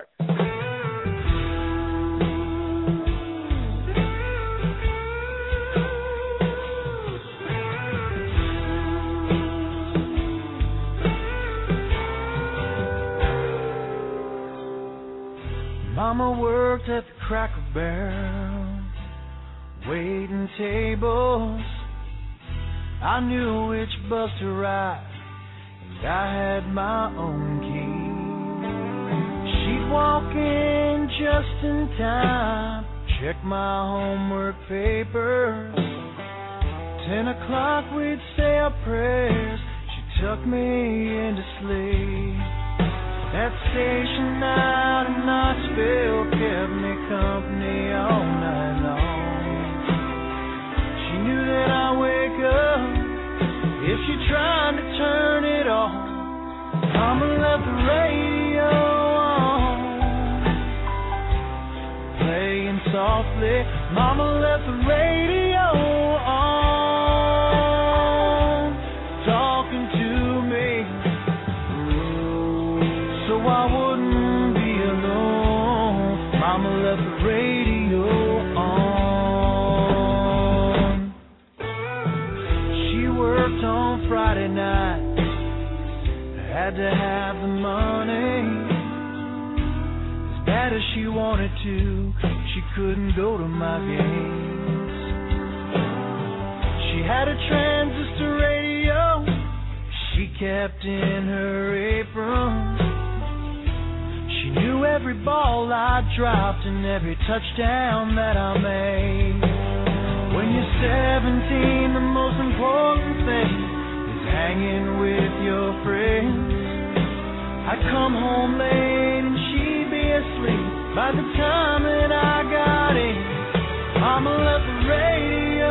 Mama worked at the Cracker Barrel, waiting tables. I knew which bus to ride, and I had my own key. She'd walk in just in time, check my homework papers. 10 o'clock we'd say our prayers, she tucked me into sleep. That station out in Knoxville kept me company all night long. She knew that I'd wake up if she tried to turn it off. Mama left the radio on, playing softly. Mama left the radio on, talking to me, so I wouldn't be alone. Mama left the radio on. She worked on Friday night, had to have the money. As bad as she wanted to, she couldn't go to my games. She had a transistor radio she kept in her apron. She knew every ball I dropped and every touchdown that I made. When you're 17, the most important thing is hanging with your friends. I'd come home late and she'd be asleep by the time that I got in. Mama left the radio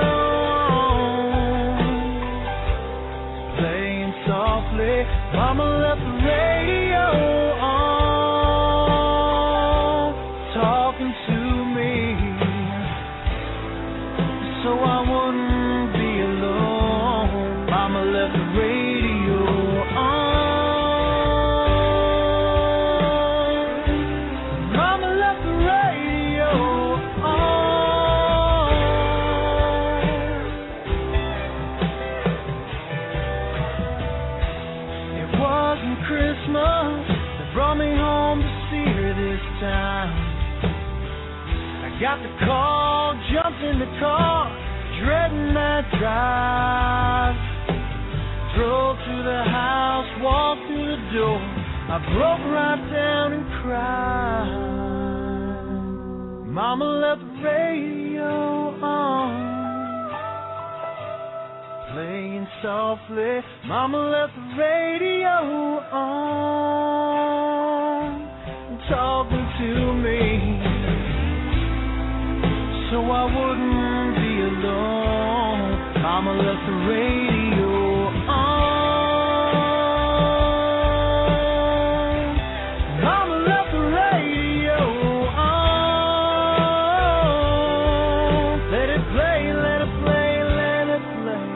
on, playing softly. Mama left the radio on, talking to me, so I wouldn't be alone. Mama left the radio on. Mama left the radio on. It wasn't Christmas that brought me home to see her this time. I got the call, jumped in the car, dreading that drive. Drove to the house, walked through the door. I broke right down and cried. Mama left the radio on, playing softly. Mama left the radio on, talking to me, so I wouldn't be alone. Mama left the radio on. Mama left the radio on. Let it play, let it play, let it play.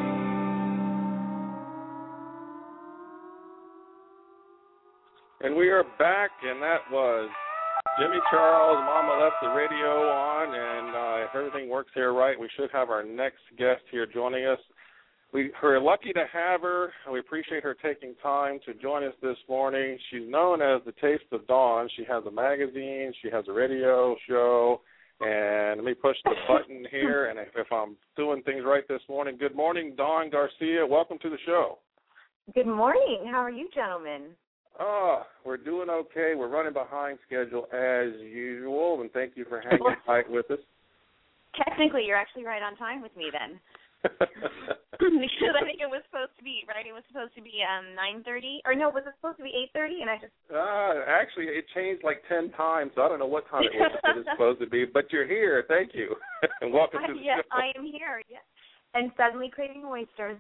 And we are back, and that was Jimmy Charles. Mama left the radio on, and if everything works here right, we should have our next guest here joining us. We're lucky to have her. We appreciate her taking time to join us this morning. She's known as the Taste of Dawn. She has a magazine. She has a radio show. And let me push the button here, and if I'm doing things right this morning, good morning, Dawn Garcia. Welcome to the show. Good morning. How are you, gentlemen? We're doing okay. We're running behind schedule as usual, and thank you for hanging tight with us. Technically, you're actually right on time with me then. Because I think it was supposed to be, right? It was supposed to be 9:30, or no, was it supposed to be 8:30? And I just actually, it changed like 10 times, so I don't know what time it was that it's supposed to be. But you're here, thank you, and welcome to the show. I am here. Yes, and suddenly craving oysters.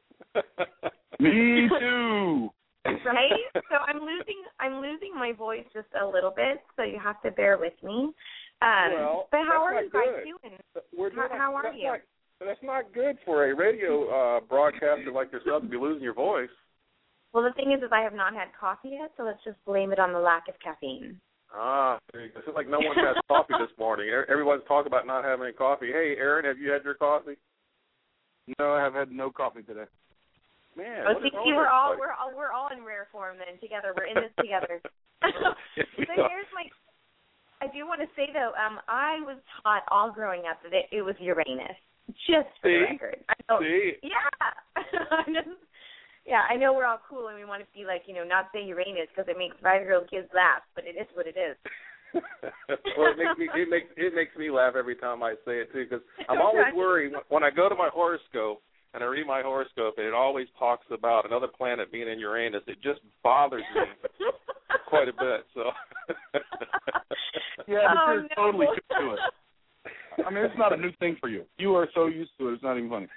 Me too. Right? So I'm losing my voice just a little bit, so you have to bear with me. But how are you guys doing? How are you? That's not good for a radio broadcaster like yourself to be losing your voice. Well, the thing is I have not had coffee yet, so let's just blame it on the lack of caffeine. It's like no one has coffee this morning. Everyone's talking about not having any coffee. Hey, Aaron, have you had your coffee? No, I have had no coffee today. Man, see, we're all in rare form then together. We're in this together. Yes, so here's I do want to say though, I was taught all growing up that it was Uranus. Just for the record. See? Yeah. Yeah, I know we're all cool and we want to be like, not say Uranus because it makes 5-year-old kids laugh, but it is what it is. Well, it makes me laugh every time I say it too, because I'm always worried when I go to my horoscope and I read my horoscope and it always talks about another planet being in Uranus. It just bothers me quite a bit. So. Yeah, but you're totally used to it. I mean, it's not a new thing for you. You are so used to it. It's not even funny.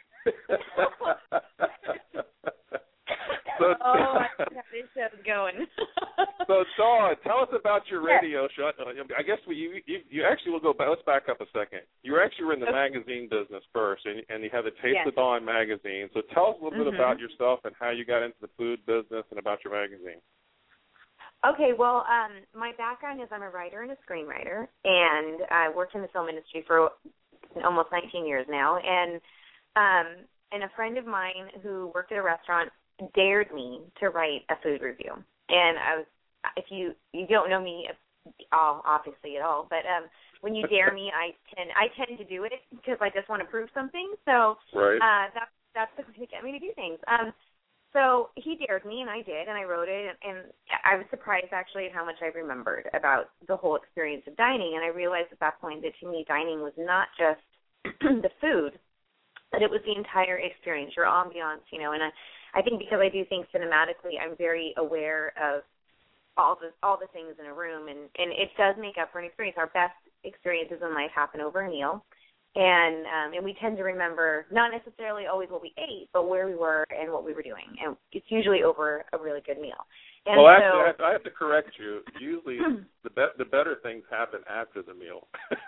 I got this show going. So, Dawn, tell us about your radio show. I guess you actually will go back. Let's back up a second. You actually were in the magazine business first, and you have the Taste of Dawn magazine. So tell us a little bit about yourself and how you got into the food business and about your magazine. Okay, well, my background is I'm a writer and a screenwriter, and I worked in the film industry for almost 19 years now. And a friend of mine who worked at a restaurant dared me to write a food review. And if you don't know me obviously at all, but when you dare me, I tend to do it because I just want to prove something. So that's the way to get me to do things. So he dared me, and I did, and I wrote it, and I was surprised actually at how much I remembered about the whole experience of dining. And I realized at that point that to me dining was not just the food, but it was the entire experience, your ambiance, and I think because I do things cinematically, I'm very aware of all the things in a room, and it does make up for an experience. Our best experiences in life happen over a meal, and we tend to remember not necessarily always what we ate, but where we were and what we were doing, and it's usually over a really good meal. And well, actually, I have to correct you. Usually, the better things happen after the meal.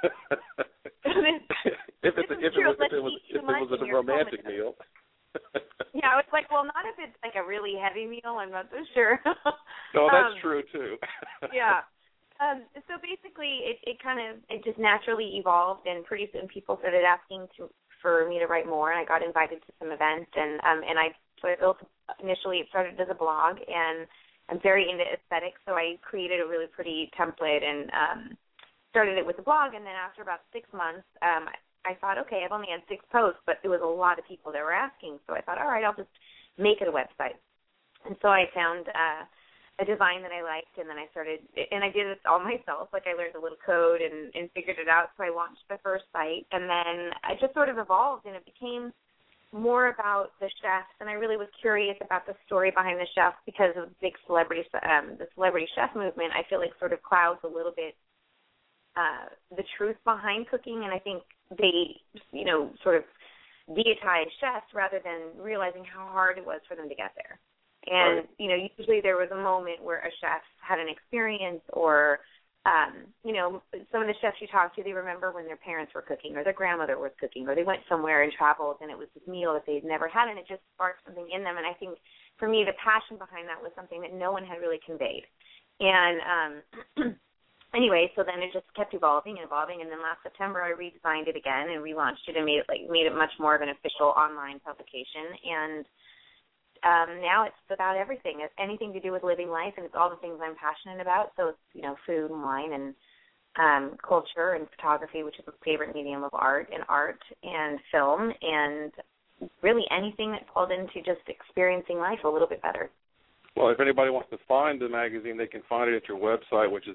if it was a romantic meal. Yeah, it's like, well, not if it's like a really heavy meal. I'm not so sure. No, that's true too. Yeah. So basically, it just naturally evolved, and pretty soon people started asking for me to write more, and I got invited to some events, and so I built initially. It started as a blog, and I'm very into aesthetics, so I created a really pretty template and started it with a blog, and then after about 6 months, I thought, okay, I've only had 6 posts, but there was a lot of people that were asking, so I thought, all right, I'll just make it a website. And so I found a design that I liked, and then I started, and I did it all myself. Like I learned a little code and figured it out, so I launched the first site, and then I just sort of evolved, and it became more about the chefs, and I really was curious about the story behind the chefs because of the celebrity chef movement. I feel like sort of clouds a little bit the truth behind cooking, and I think they, sort of deitize chefs rather than realizing how hard it was for them to get there. And, usually there was a moment where a chef had an experience or, some of the chefs you talk to, they remember when their parents were cooking or their grandmother was cooking or they went somewhere and traveled and it was this meal that they'd never had, and it just sparked something in them. And I think for me, the passion behind that was something that no one had really conveyed. And anyway, so then it just kept evolving, and then last September I redesigned it again and relaunched it and made it much more of an official online publication. And now it's about everything. It's anything to do with living life, and it's all the things I'm passionate about. So it's, food and wine and culture and photography, which is a favorite medium of art and film, and really anything that falls into just experiencing life a little bit better. Well, if anybody wants to find the magazine, they can find it at your website, which is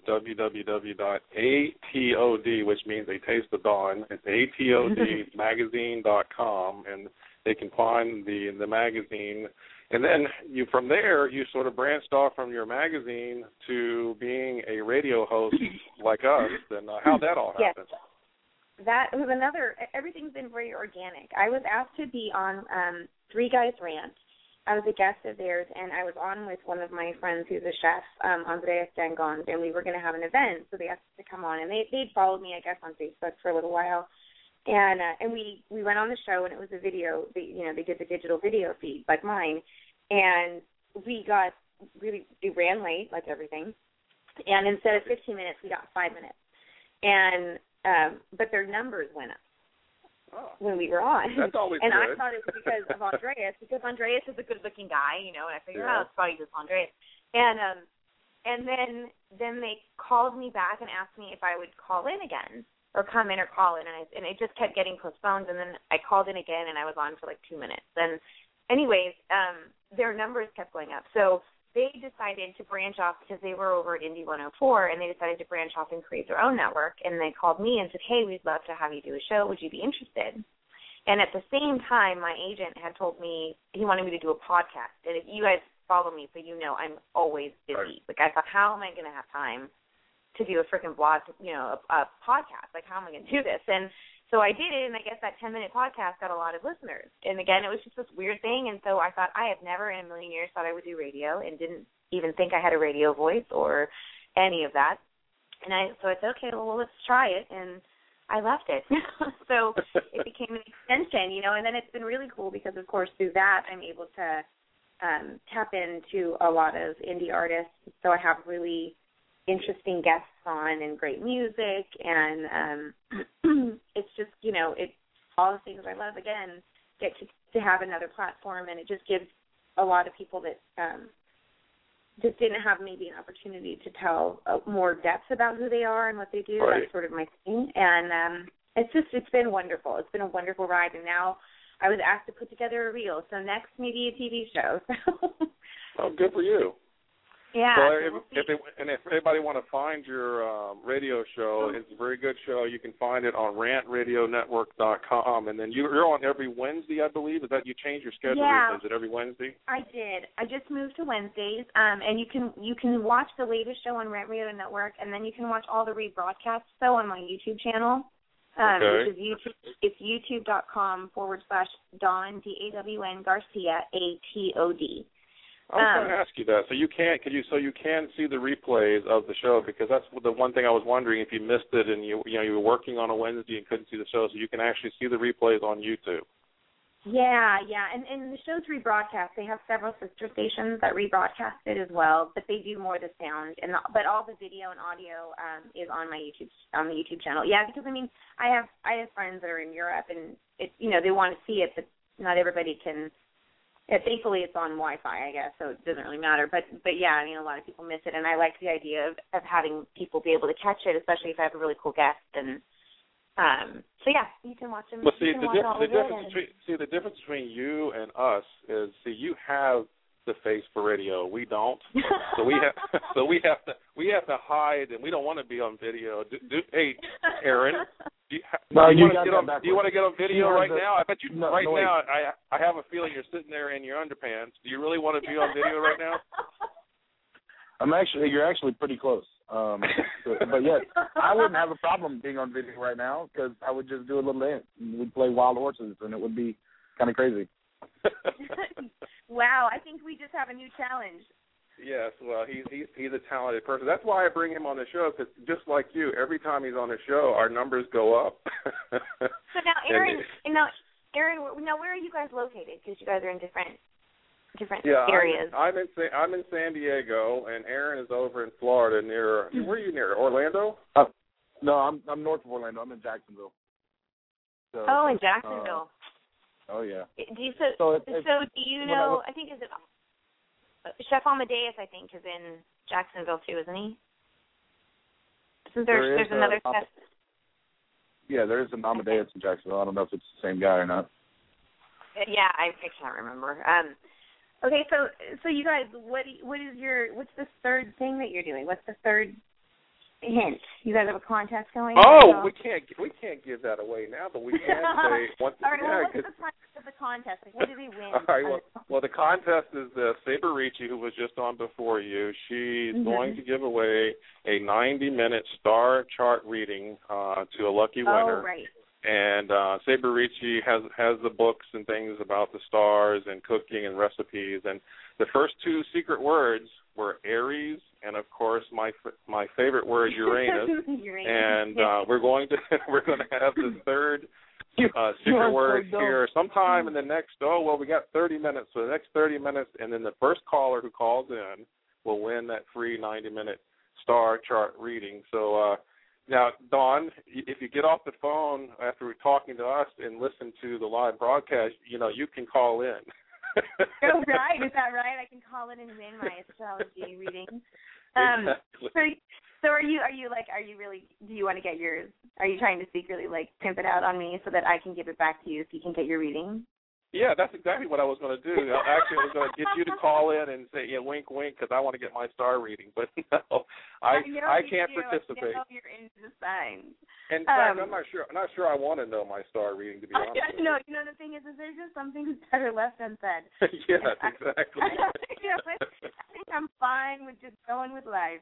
www.atod, which means A Taste of Dawn. It's atodmagazine.com, and they can find the magazine. And then from there, you sort of branched off from your magazine to being a radio host like us. And how'd that all happen? that was another. Everything's been very organic. I was asked to be on Three Guys Rant. I was a guest of theirs, and I was on with one of my friends who's a chef, Andreas Dangond, and we were going to have an event, so they asked us to come on. And they'd followed me, I guess, on Facebook for a little while. And we went on the show, and it was a video. They did the digital video feed like mine, and we ran late, like everything. And instead of 15 minutes, we got 5 minutes. And but their numbers went up when we were on. That's always and good. I thought it was because of Andreas, because Andreas is a good-looking guy, and I figured, it's probably just Andreas. And then they called me back and asked me if I would call in again or come in or call in, and it just kept getting postponed. And then I called in again, and I was on for like 2 minutes. And anyways, their numbers kept going up. So they decided to branch off because they were over at Indie 104, and they decided to branch off and create their own network. And they called me and said, hey, we'd love to have you do a show. Would you be interested? And at the same time, my agent had told me he wanted me to do a podcast. And if you guys follow me, so I'm always busy. Like, I thought, how am I going to have time to do a freaking blog, a podcast? Like, how am I going to do this? And so I did it, and I guess that 10-minute podcast got a lot of listeners. And, again, it was just this weird thing. And so I thought, I have never in a million years thought I would do radio and didn't even think I had a radio voice or any of that. And so I said, okay, well, let's try it. And I left it. So it became an extension, and then it's been really cool because, of course, through that I'm able to tap into a lot of indie artists. So I have really interesting guests on and great music, and it's just, it's all the things I love, again, get to have another platform, and it just gives a lot of people that just didn't have maybe an opportunity to tell more depth about who they are and what they do. Right. That's sort of my thing, and it's been wonderful. It's been a wonderful ride, and now I was asked to put together a reel, so next maybe a TV show. Oh, good for you. Yeah. So if anybody want to find your radio show, it's a very good show. You can find it on rantradionetwork.com, and then you're on every Wednesday, I believe. Is that you change your schedule? Yeah. Is it every Wednesday? I did. I just moved to Wednesdays, and you can watch the latest show on Rant Radio Network, and then you can watch all the rebroadcasts on my YouTube channel. Okay. Which is YouTube. It's youtube.com/Dawn DAWN Garcia ATOD. I was going to ask you that. So you can see the replays of the show, because that's the one thing I was wondering, if you missed it and you were working on a Wednesday and couldn't see the show, so you can actually see the replays on YouTube. Yeah, and the show's rebroadcast. They have several sister stations that rebroadcast it as well, but they do more of the sound, but all the video and audio is on the YouTube channel. Yeah, because I have friends that are in Europe, and they want to see it, but not everybody can. Thankfully, it's on Wi-Fi, I guess, so it doesn't really matter. But yeah, a lot of people miss it, and I like the idea of having people be able to catch it, especially if I have a really cool guest. And so yeah, you can watch them. But see, the difference between you and us is, you have the face for radio. We don't. So we have to hide, and we don't want to be on video. Hey, Aaron. Do you want to get on video right now? I bet you now. I have a feeling you're sitting there in your underpants. Do you really want to be on video right now? You're actually pretty close. But yes, I wouldn't have a problem being on video right now, because I would just do a little dance. We'd play Wild Horses, and it would be kind of crazy. Wow, I think we just have a new challenge. Yes, well, he's a talented person. That's why I bring him on the show, because just like you, every time he's on the show, our numbers go up. So now, Aaron, where are you guys located? Because you guys are in different areas. I'm in San Diego, and Aaron is over in Florida near. Where are you near? Orlando? No, I'm north of Orlando. I'm in Jacksonville. So, in Jacksonville. Oh yeah. Do you know? I think is it Chef Amadeus? I think is in Jacksonville too, isn't he? So there's another chef. Yeah, there is an Amadeus in Jacksonville. I don't know if it's the same guy or not. Yeah, I can't remember. Okay, so you guys, what's the third thing that you're doing? What's the third hint? You guys have a contest going? Oh, we can't give that away now, but we can say once. All right, what's the prize of the contest? Like, what do they win? All right, Well, the contest is Saber Ricci, who was just on before you. She's going to give away a 90-minute star chart reading to a lucky winner. Oh, right. And Saber Ricci has the books and things about the stars and cooking and recipes. And the first two secret words were Aries and, of course, my favorite word, Uranus. And we're going to have the third secret word here sometime in the next, we got 30 minutes. So the next 30 minutes, and then the first caller who calls in will win that free 90-minute star chart reading. So now, Dawn, if you get off the phone after we're talking to us and listen to the live broadcast, you can call in. Oh, right. Is that right? I can call in and win my astrology reading. Exactly. So are you really, do you want to get yours? Are you trying to secretly, pimp it out on me so that I can give it back to you so you can get your reading? Yeah, that's exactly what I was going to do. Actually, I was going to get you to call in and say, wink, wink, because I want to get my star reading. But no, I can't participate. I know you're into the signs. In fact, I'm not sure I want to know my star reading, to be honest with you. No, the thing is there's just some things better left unsaid. Yes, exactly. I think I'm fine with just going with life.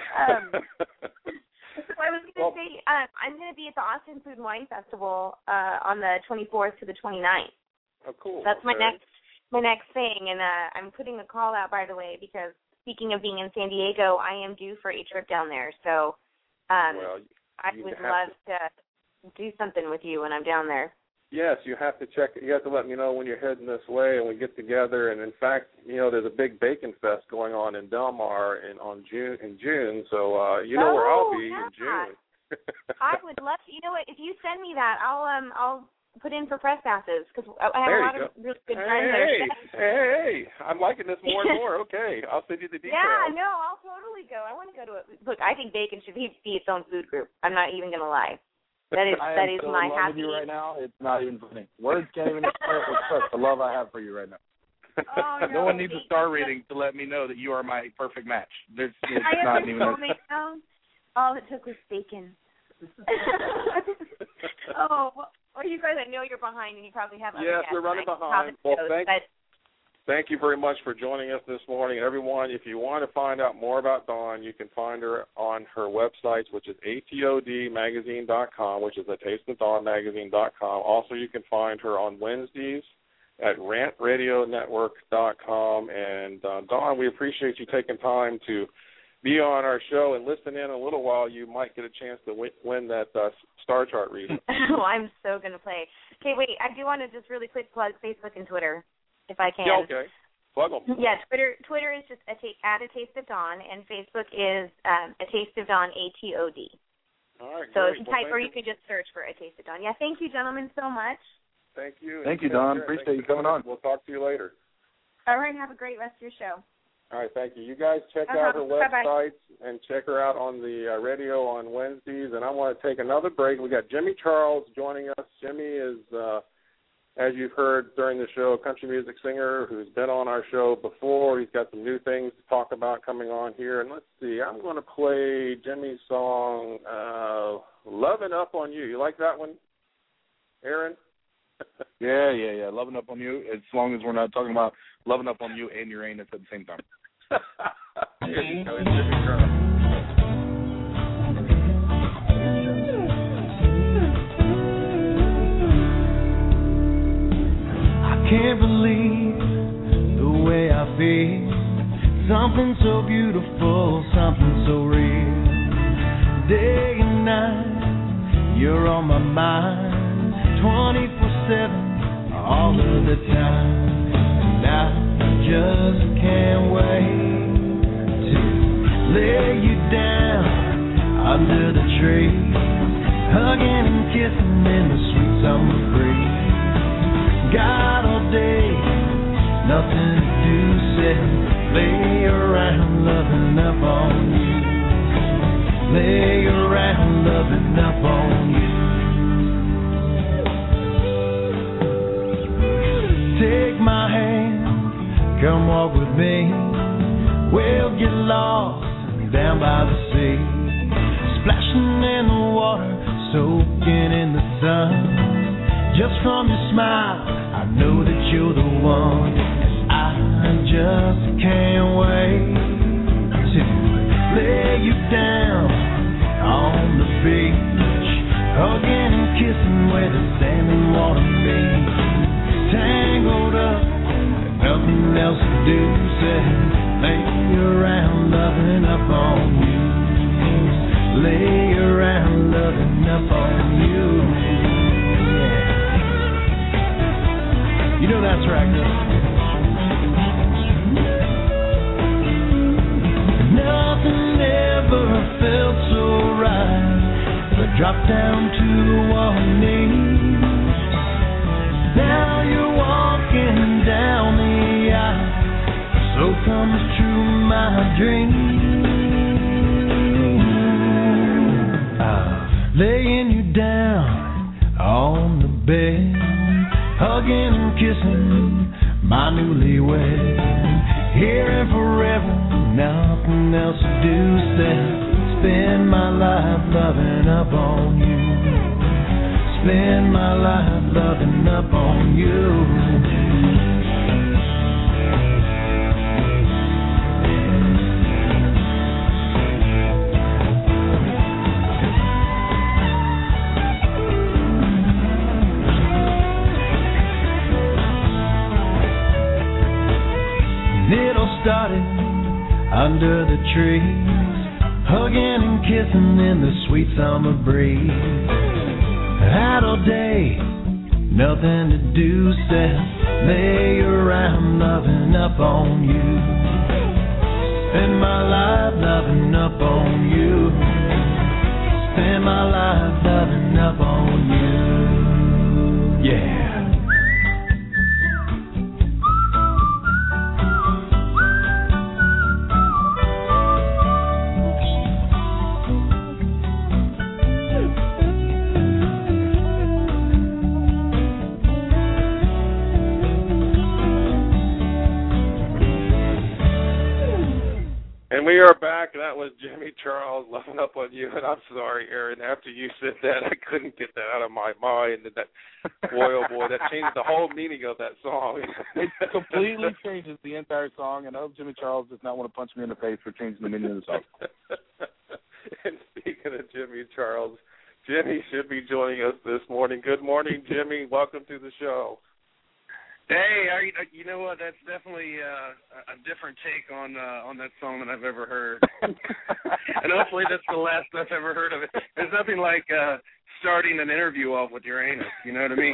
So I was going to say, I'm going to be at the Austin Food and Wine Festival on the 24th to the 29th. Oh, cool. That's my next thing, and I'm putting a call out, by the way, because speaking of being in San Diego, I am due for a trip down there. So I would love to do something with you when I'm down there. Yes, you have to check. You have to let me know when you're heading this way, and we get together. And in fact, there's a big bacon fest going on in Del Mar in June. So where I'll be in June. I would love to. You know what? If you send me that, I'll put in for press passes because I have a lot of really good friends there. Hey, I'm liking this more and more. Okay, I'll send you the details. Yeah, no, I'll totally go. I want to go to it. Look, I think bacon should be its own food group. I'm not even going to lie. That is so my happy. With you right now. It's not even funny. Words can't even express the love I have for you right now. Oh, no one needs a star reading to let me know that you are my perfect match. It's not even. All it took was bacon. Oh, well, you guys, I know you're behind, and you probably have other guests. Yes, we're running behind. Well, thank you very much for joining us this morning. Everyone, if you want to find out more about Dawn, you can find her on her website, which is atodmagazine.com, which is atasteofdawnmagazine.com. Also, you can find her on Wednesdays at rantradionetwork.com. And, Dawn, we appreciate you taking time to be on our show and listen in a little while. You might get a chance to win that star chart reading. Oh, I'm so going to play. Okay, wait, I do want to just really quick plug Facebook and Twitter, if I can. Yeah, okay. Plug them. Yeah, Twitter is just at A Taste of Dawn, and Facebook is A Taste of Dawn, ATOD. All right, so great. You can type, or you can just search for A Taste of Dawn. Yeah, thank you, gentlemen, so much. Thank you. Thank you, Dawn. Appreciate you coming on. We'll talk to you later. All right, have a great rest of your show. All right, thank you. You guys check out her websites and check her out on the radio on Wednesdays. And I want to take another break. We got Jimmy Charles joining us. Jimmy is, as you've heard during the show, a country music singer who's been on our show before. He's got some new things to talk about coming on here. And let's see, I'm going to play Jimmy's song, Lovin' Up on You. You like that one, Aaron? Yeah. Loving Up on You, as long as we're not talking about loving up on you and Uranus at the same time. Here you go. It's Jimmy Charles. I can't believe the way I feel. Something so beautiful, something so real. Day and night, you're on my mind. 24/7, all of the time. And I just can't wait to lay you down under the tree, hugging and kissing in the sweet summer breeze. Got all day, nothing to do, said lay around loving up on you. Lay around loving up on you. Take my hand, come walk with me. We'll get lost down by the sea, splashing in the water, soaking in the sun. Just from your smile, I know that you're the one. I just can't wait to lay you down on the beach, hugging and kissing where the sand and water meet. Tangled up, nothing else to do, said lay around loving up on you. Lay around loving up on you. Yeah. You know that's right, girl. Nothing ever felt so right. I dropped down to one knee. Now you're walking down the aisle. So comes true my dream. Laying you down on the bed, hugging and kissing my newlywed. Here and forever, nothing else to do except spend my life loving up on you. Spend my life loving up on you. Started under the trees, hugging and kissing in the sweet summer breeze. Had all day, nothing to do except lay around loving up on you. Spend my life loving up on you. Spend my life loving up on you. Yeah. We are back. That was Jimmy Charles, Loving Up on You. And I'm sorry, Aaron, after you said that, I couldn't get that out of my mind. And that, boy, oh boy, that changed the whole meaning of that song. It completely changes the entire song, and I hope Jimmy Charles does not want to punch me in the face for changing the meaning of the song. And speaking of Jimmy Charles, Jimmy should be joining us this morning. Good morning, Jimmy. Welcome to the show. Hey, you know what? That's definitely a different take on that song than I've ever heard, and hopefully that's the last I've ever heard of it. There's nothing like starting an interview off with your anus. You know what I mean?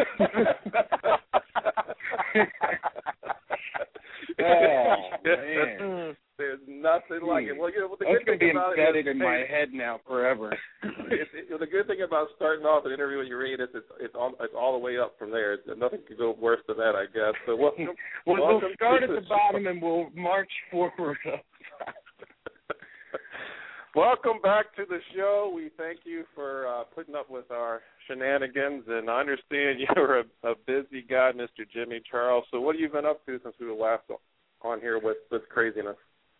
Oh man, there's nothing like it. Well, you know, the that's good going to be thing about embedded it in my head now forever. The good thing about starting off an interview with your anus, it's all the way up from there. Nothing could go worse than that, I guess. So welcome. We'll start at the bottom and we'll march forward up. Welcome back to the show. We thank you for putting up with our shenanigans, and I understand you're a busy guy, Mr. Jimmy Charles. So what have you been up to since we were last on here with craziness?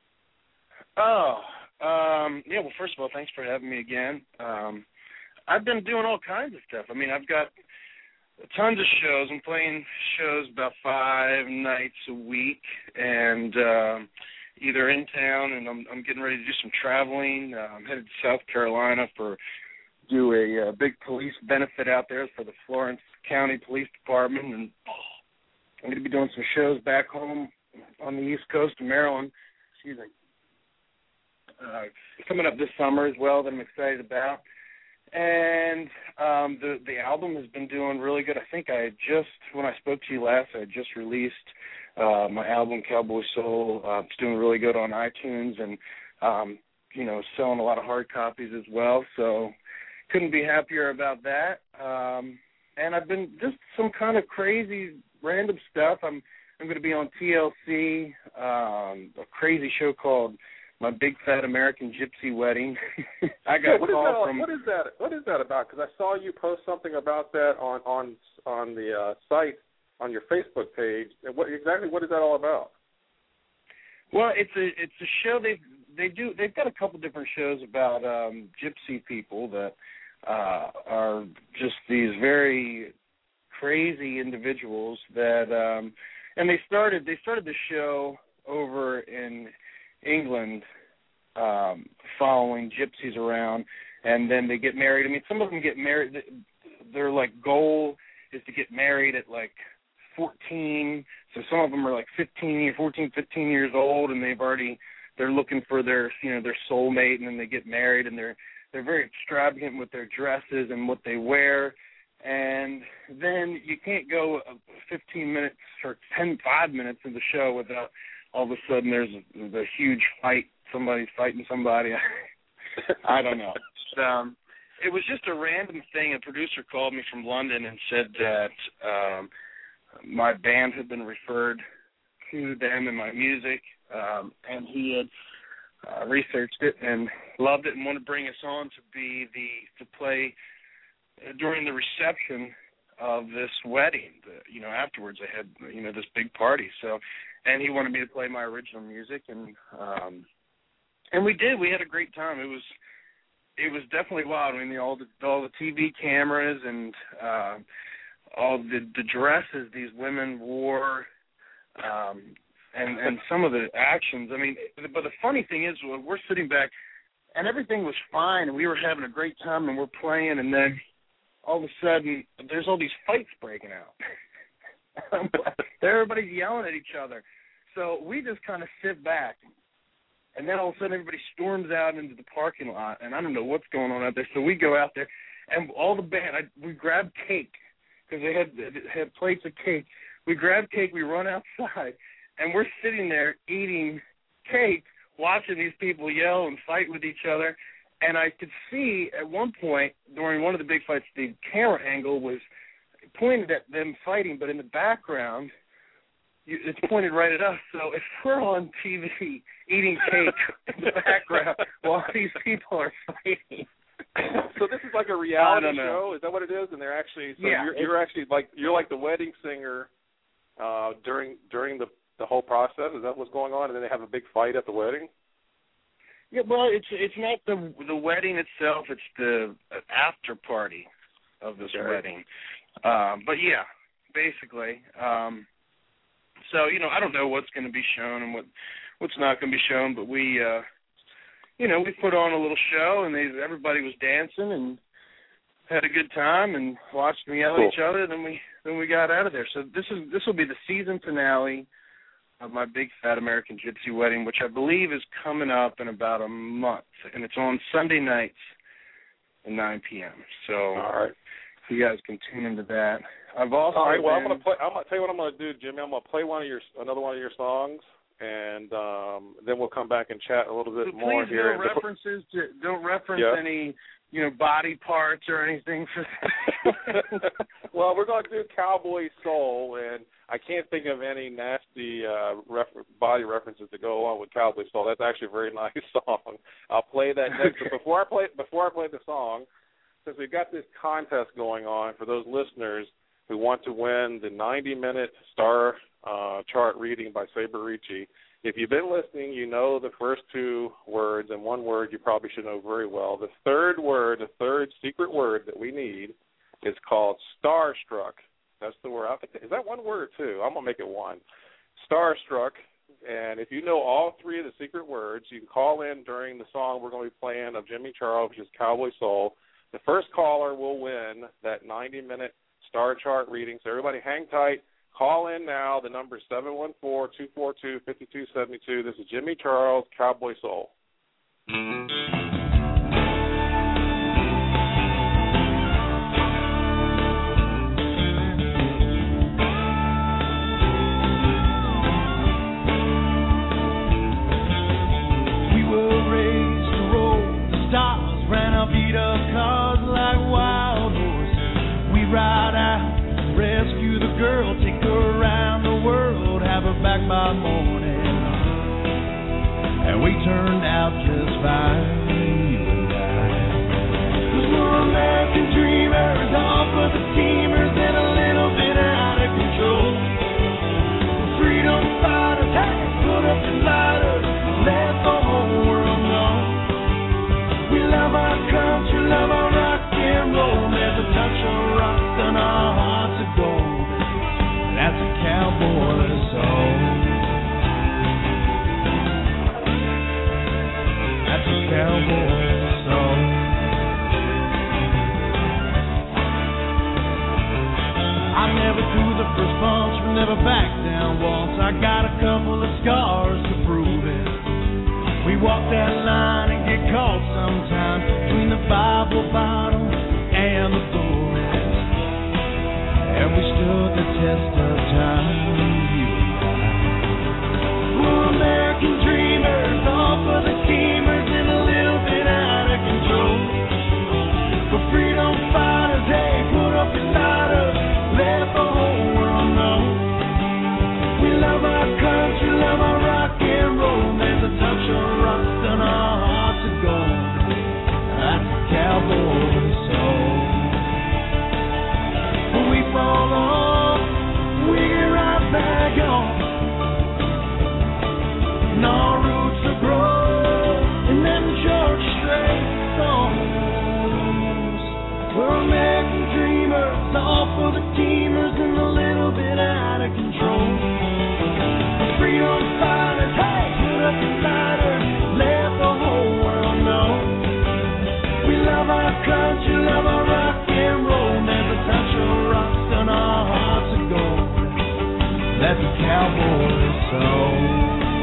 Yeah, well, first of all, thanks for having me again. I've been doing all kinds of stuff. I mean, I've got tons of shows. I'm playing shows about 5 nights a week, and either in town, and I'm getting ready to do some traveling. I'm headed to South Carolina do a big police benefit out there for the Florence County Police Department, and I'm going to be doing some shows back home on the East Coast of Maryland. Excuse me. Coming up this summer as well that I'm excited about. And the album has been doing really good. I think when I spoke to you last, I just released my album, Cowboy Soul. It's doing really good on iTunes and, selling a lot of hard copies as well. So couldn't be happier about that. And I've been just some kind of crazy random stuff. I'm going to be on TLC, a crazy show called My Big Fat American Gypsy Wedding. I got a call from. What is that about? Because I saw you post something about that on the site on your Facebook page. And what is that all about? Well, it's a show they've got a couple different shows about gypsy people that are just these very crazy individuals that and they started the show over in England following gypsies around, and then they get married. I mean, some of them get married. Their like goal is to get married at like 14. So some of them are like 15 years old, and they're looking for their soulmate, and then they get married, and they're very extravagant with their dresses and what they wear. And then you can't go 15 minutes or 5 minutes of the show without all of a sudden there's a huge fight. Somebody's fighting somebody. I don't know. It was just a random thing. A producer called me from London and said that my band had been referred to them and my music, and he had researched it and loved it and wanted to bring us on to play during the reception of this wedding. Afterwards they had this big party. So, and he wanted me to play my original music, and we did. We had a great time. It was definitely wild. I mean, all the TV cameras and all the dresses these women wore, and some of the actions. I mean, but the funny thing is, we're sitting back, and everything was fine, and we were having a great time, and we're playing, and then all of a sudden, there's all these fights breaking out. Everybody's yelling at each other. So we just kind of sit back, and then all of a sudden everybody storms out into the parking lot, and I don't know what's going on out there. So we go out there, and all the band, we grab cake, because they had plates of cake. We grab cake, we run outside, and we're sitting there eating cake, watching these people yell and fight with each other. And I could see at one point during one of the big fights, the camera angle was pointed at them fighting, but in the background, it's pointed right at us. So if we're on TV eating cake in the background while these people are fighting. So this is like a reality show? Is that what it is? And they're actually you're actually like the wedding singer during the whole process. Is that what's going on? And then they have a big fight at the wedding? Yeah, well, it's not the wedding itself. It's the after party of this wedding. But yeah, basically. So I don't know what's going to be shown and what's not going to be shown. But we put on a little show, and everybody was dancing and had a good time and watched them yell at each other. Then we got out of there. So this will be the season finale of my Big Fat American Gypsy Wedding, which I believe is coming up in about a month, and it's on Sunday nights at 9 p.m. So, all right, you guys can tune into that. I've also I'm gonna tell you what I'm gonna do, Jimmy. I'm gonna play another one of your songs, and then we'll come back and chat a little bit more here. Don't reference any body parts or anything. Well, we're going to do Cowboy Soul, and I can't think of any nasty body references to go along with Cowboy Soul. That's actually a very nice song. I'll play that next. But before I play the song, since we've got this contest going on for those listeners who want to win the 90-minute star chart reading by Saber Ricci, if you've been listening, you know the first two words, and one word you probably should know very well. The third word, the third secret word that we need is called Starstruck. That's the word. Is that one word, too? I'm going to make it one. Starstruck. And if you know all three of the secret words, you can call in during the song we're going to be playing of Jimmy Charles, which is Cowboy Soul. The first caller will win that 90-minute star chart reading. So everybody hang tight. Call in now. The number is 714-242-5272. This is Jimmy Charles, Cowboy Soul. We were raised to roll the stars, ran our beat-up cars like wild horses. We ride out, rescue the girl, take her around the world, have her back by morning. And we turned out just fine, you and I. 'Cause we're American dreamers, all for the teamers, and a little bit out of control. Freedom fighters, hey, put up the lighters, let the whole world know. We love our country, love our rock and roll. There's a touch of rock in our hearts of gold. That's a cowboy soul. Who's the first punch will never back down once. I got a couple of scars to prove it. We walk that line and get caught sometimes between the Bible bottle and the bullet. And we stood the test of time. We're American dreamers, all for the schemers and a little bit out of control. For freedom fighters, hey, put up your lighters, let the whole world know. We love our country, love our rock and roll. There's a touch of rust in our hearts of gold. That's a cowboy soul. When we fall off, we get right back on. And our roots will grow in them church straight songs. We're American dreamers, all for the teamers and a little bit out of control. Freedom fighters, hey, put up your lighters, let the whole world know. We love our country, love our rock and roll. There's a touch of rust in our hearts of gold. That's a cowboy soul.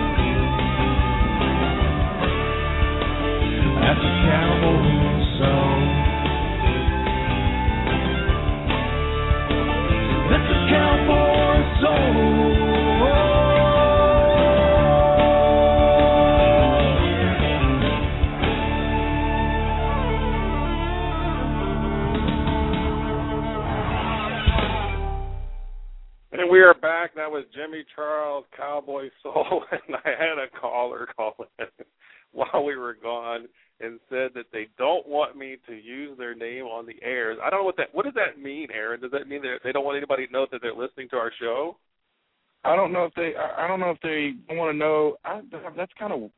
That's a cowboy soul. That's a cowboy soul. And we are back. That was Jimmy Charles, Cowboy Soul, and I had a caller call in while we were gone and said that they don't want me to use their name on the airs. I don't know what does that mean, Aaron? Does that mean that they don't want anybody to know that they're listening to our show? I don't know if they want to know. That's kind of.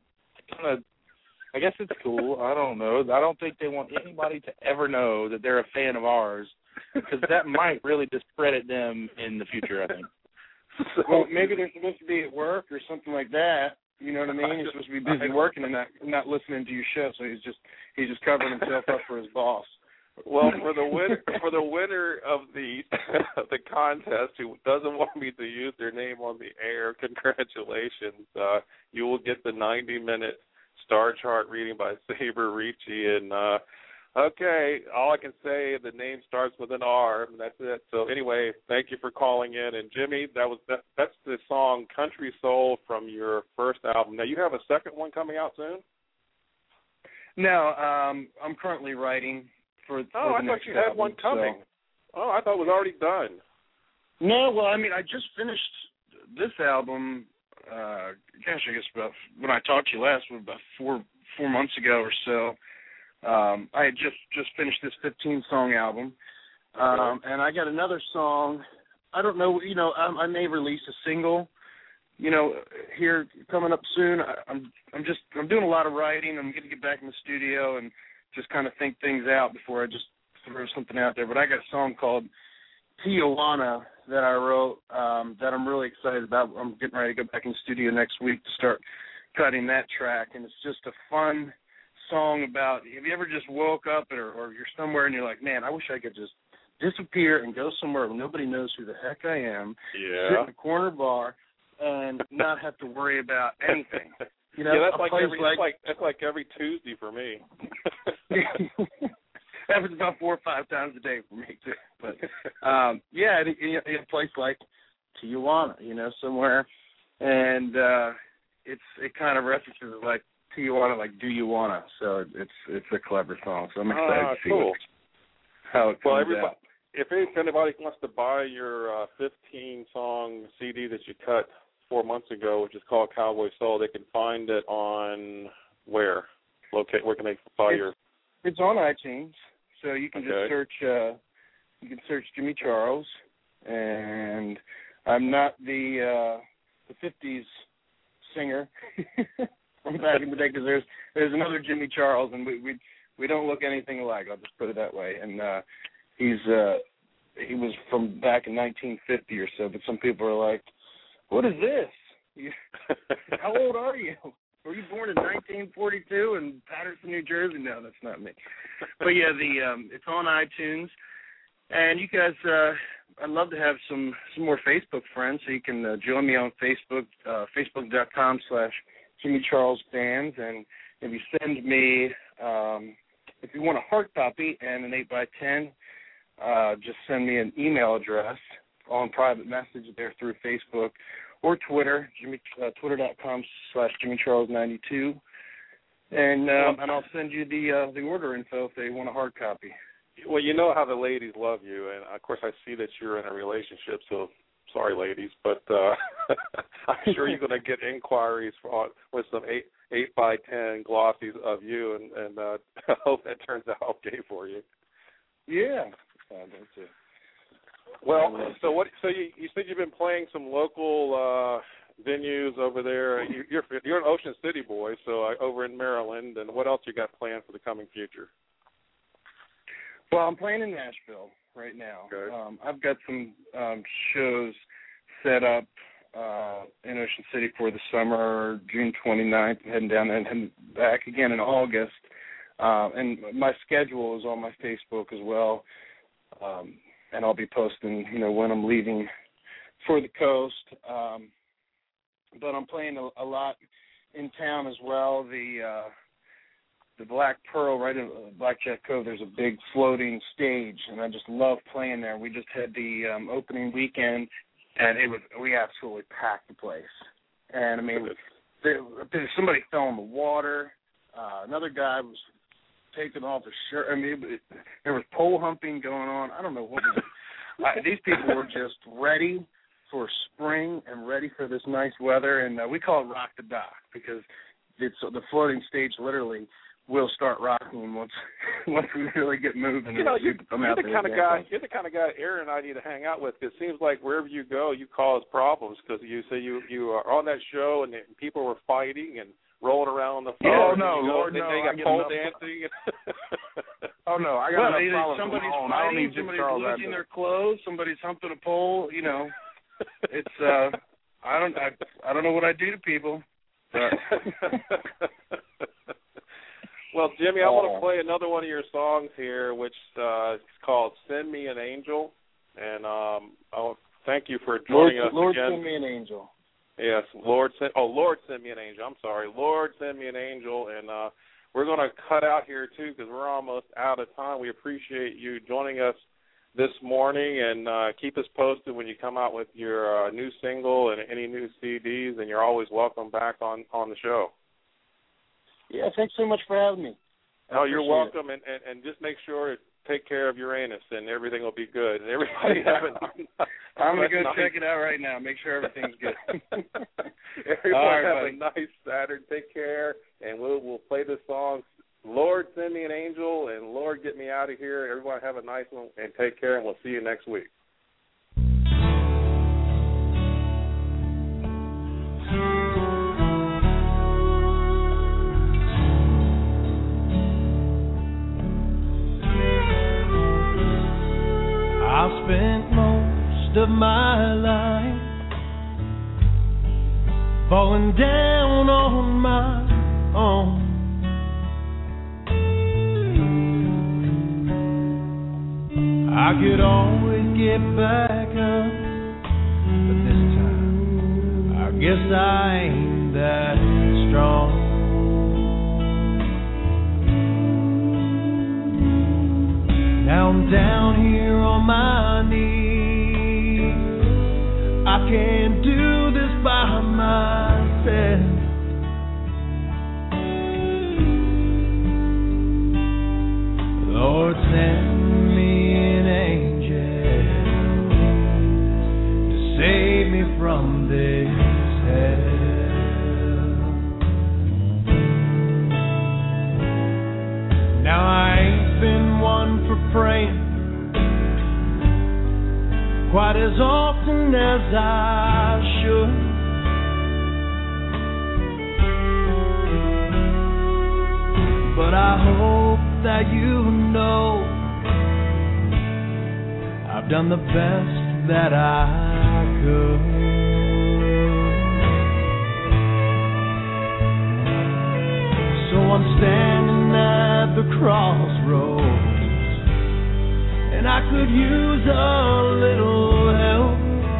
I guess it's cool. I don't know. I don't think they want anybody to ever know that they're a fan of ours, because that might really discredit them in the future, I think. Well, maybe they're supposed to be at work or something like that. You know what I mean? He's supposed to be busy working and not listening to your show, so he's just covering himself up for his boss. Well, for the winner of the contest who doesn't want me to use their name on the air, congratulations. You will get the 90-minute Star Chart reading by Saber Ricci. And okay, all I can say, the name starts with an R, and that's it. So anyway, thank you for calling in. And Jimmy, that's the song Country Soul from your first album. Now you have a second one coming out soon? No, I'm currently writing for the I thought next you had album, one coming. So. Oh, I thought it was already done. No, well, I mean, I just finished this album. I guess about when I talked to you last, about four months ago or so. I had just finished this 15-song album, and I got another song. I don't know, I may release a single, here coming up soon. I'm doing a lot of writing. I'm going to get back in the studio and just kind of think things out before I just throw something out there. But I got a song called Tijuana that I wrote that I'm really excited about. I'm getting ready to go back in the studio next week to start cutting that track, and it's just a fun song about, have you ever just woke up or you're somewhere and you're like, man, I wish I could just disappear and go somewhere where nobody knows who the heck I am, sit in a corner bar and not have to worry about anything. That's like every Tuesday for me. Happens about 4 or 5 times a day for me too. But in a place like Tijuana, somewhere, and it kind of references like Tijuana, like do you wanna? So it's a clever song. So I'm excited to see how it comes out. If anybody wants to buy your 15-song CD that you cut 4 months ago, which is called Cowboy Soul, they can find it on where? Where can they buy your? It's on iTunes, so you can just search. You can search Jimmy Charles, and I'm not the 50s singer from back in the day, because there's another Jimmy Charles, and we don't look anything alike. I'll just put it that way. And he was from back in 1950 or so, but some people are like, what is this? How old are you? Were you born in 1942 in Patterson, New Jersey? No, that's not me. But yeah, it's on iTunes, And you guys, I'd love to have some more Facebook friends, so you can join me on Facebook, facebook.com/JimmyCharlesBands. And if you send me, if you want a hard copy and an 8x10, just send me an email address on private message there through Facebook or Twitter, twitter.com/JimmyCharles92. And I'll send you the order info if they want a hard copy. Well, you know how the ladies love you, and of course I see that you're in a relationship, so sorry, ladies, but I'm sure you're going to get inquiries with some 8x10 glossies of you, and I hope that turns out okay for you. Yeah, that's it. Well, so you said you've been playing some local venues over there. You're an Ocean City boy, so over in Maryland, and what else you got planned for the coming future? Well, I'm playing in Nashville right now. Okay. I've got some shows set up in Ocean City for the summer, June 29th, heading down and heading back again in August. And my schedule is on my Facebook as well, and I'll be posting, when I'm leaving for the coast. But I'm playing a lot in town as well. The Black Pearl, right in Blackjack Cove, there's a big floating stage, and I just love playing there. We just had the opening weekend, and we absolutely packed the place. And, I mean, somebody fell in the water. Another guy was taking off his shirt. I mean, there was pole humping going on. I don't know what was these people were just ready for spring and ready for this nice weather, and we call it Rock the Dock because the floating stage literally will start rocking once we really get moving. You're the kind of guy Aaron and I need to hang out with. It seems like wherever you go, you cause problems because you say you are on that show and people were fighting and rolling around on the floor. Oh no, Lord, no! They got pole dancing. Oh no, I got enough problems. Somebody's fighting, somebody's losing their clothes, somebody's humping a pole. It's I don't know what I do to people. But. Well, Jimmy, I want to play another one of your songs here, which is called "Send Me an Angel," and I'll thank you for joining us Lord, again. Send Me an Angel. Yes, Lord, send me an angel. I'm sorry, Lord, send me an angel, and we're going to cut out here too because we're almost out of time. We appreciate you joining us this morning, and keep us posted when you come out with your new single and any new CDs, and you're always welcome back on the show. Yeah, thanks so much for having me. Oh, you're welcome, and just make sure to take care of Uranus, and everything will be good. And everybody I'm going to go check it out right now, make sure everything's good. Everybody have a nice Saturday. Take care, and we'll play this song, Lord, Send Me an Angel, and Lord, Get Me Out of Here. Everyone have a nice one, and take care, and we'll see you next week. I've spent most of my life falling down on my own. I could always get back up, but this time I guess I ain't that strong. Now I'm down here on my knees. I can't do this by myself. Lord, send me an angel to save me from this hell. Now I ain't been one for praying quite as often as I should. But I hope that you know I've done the best that I could. So I'm standing at the crossroads, and I could use a little help.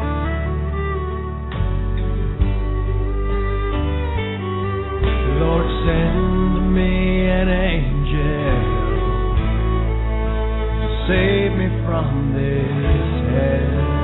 Lord, send me an angel to save me from this hell.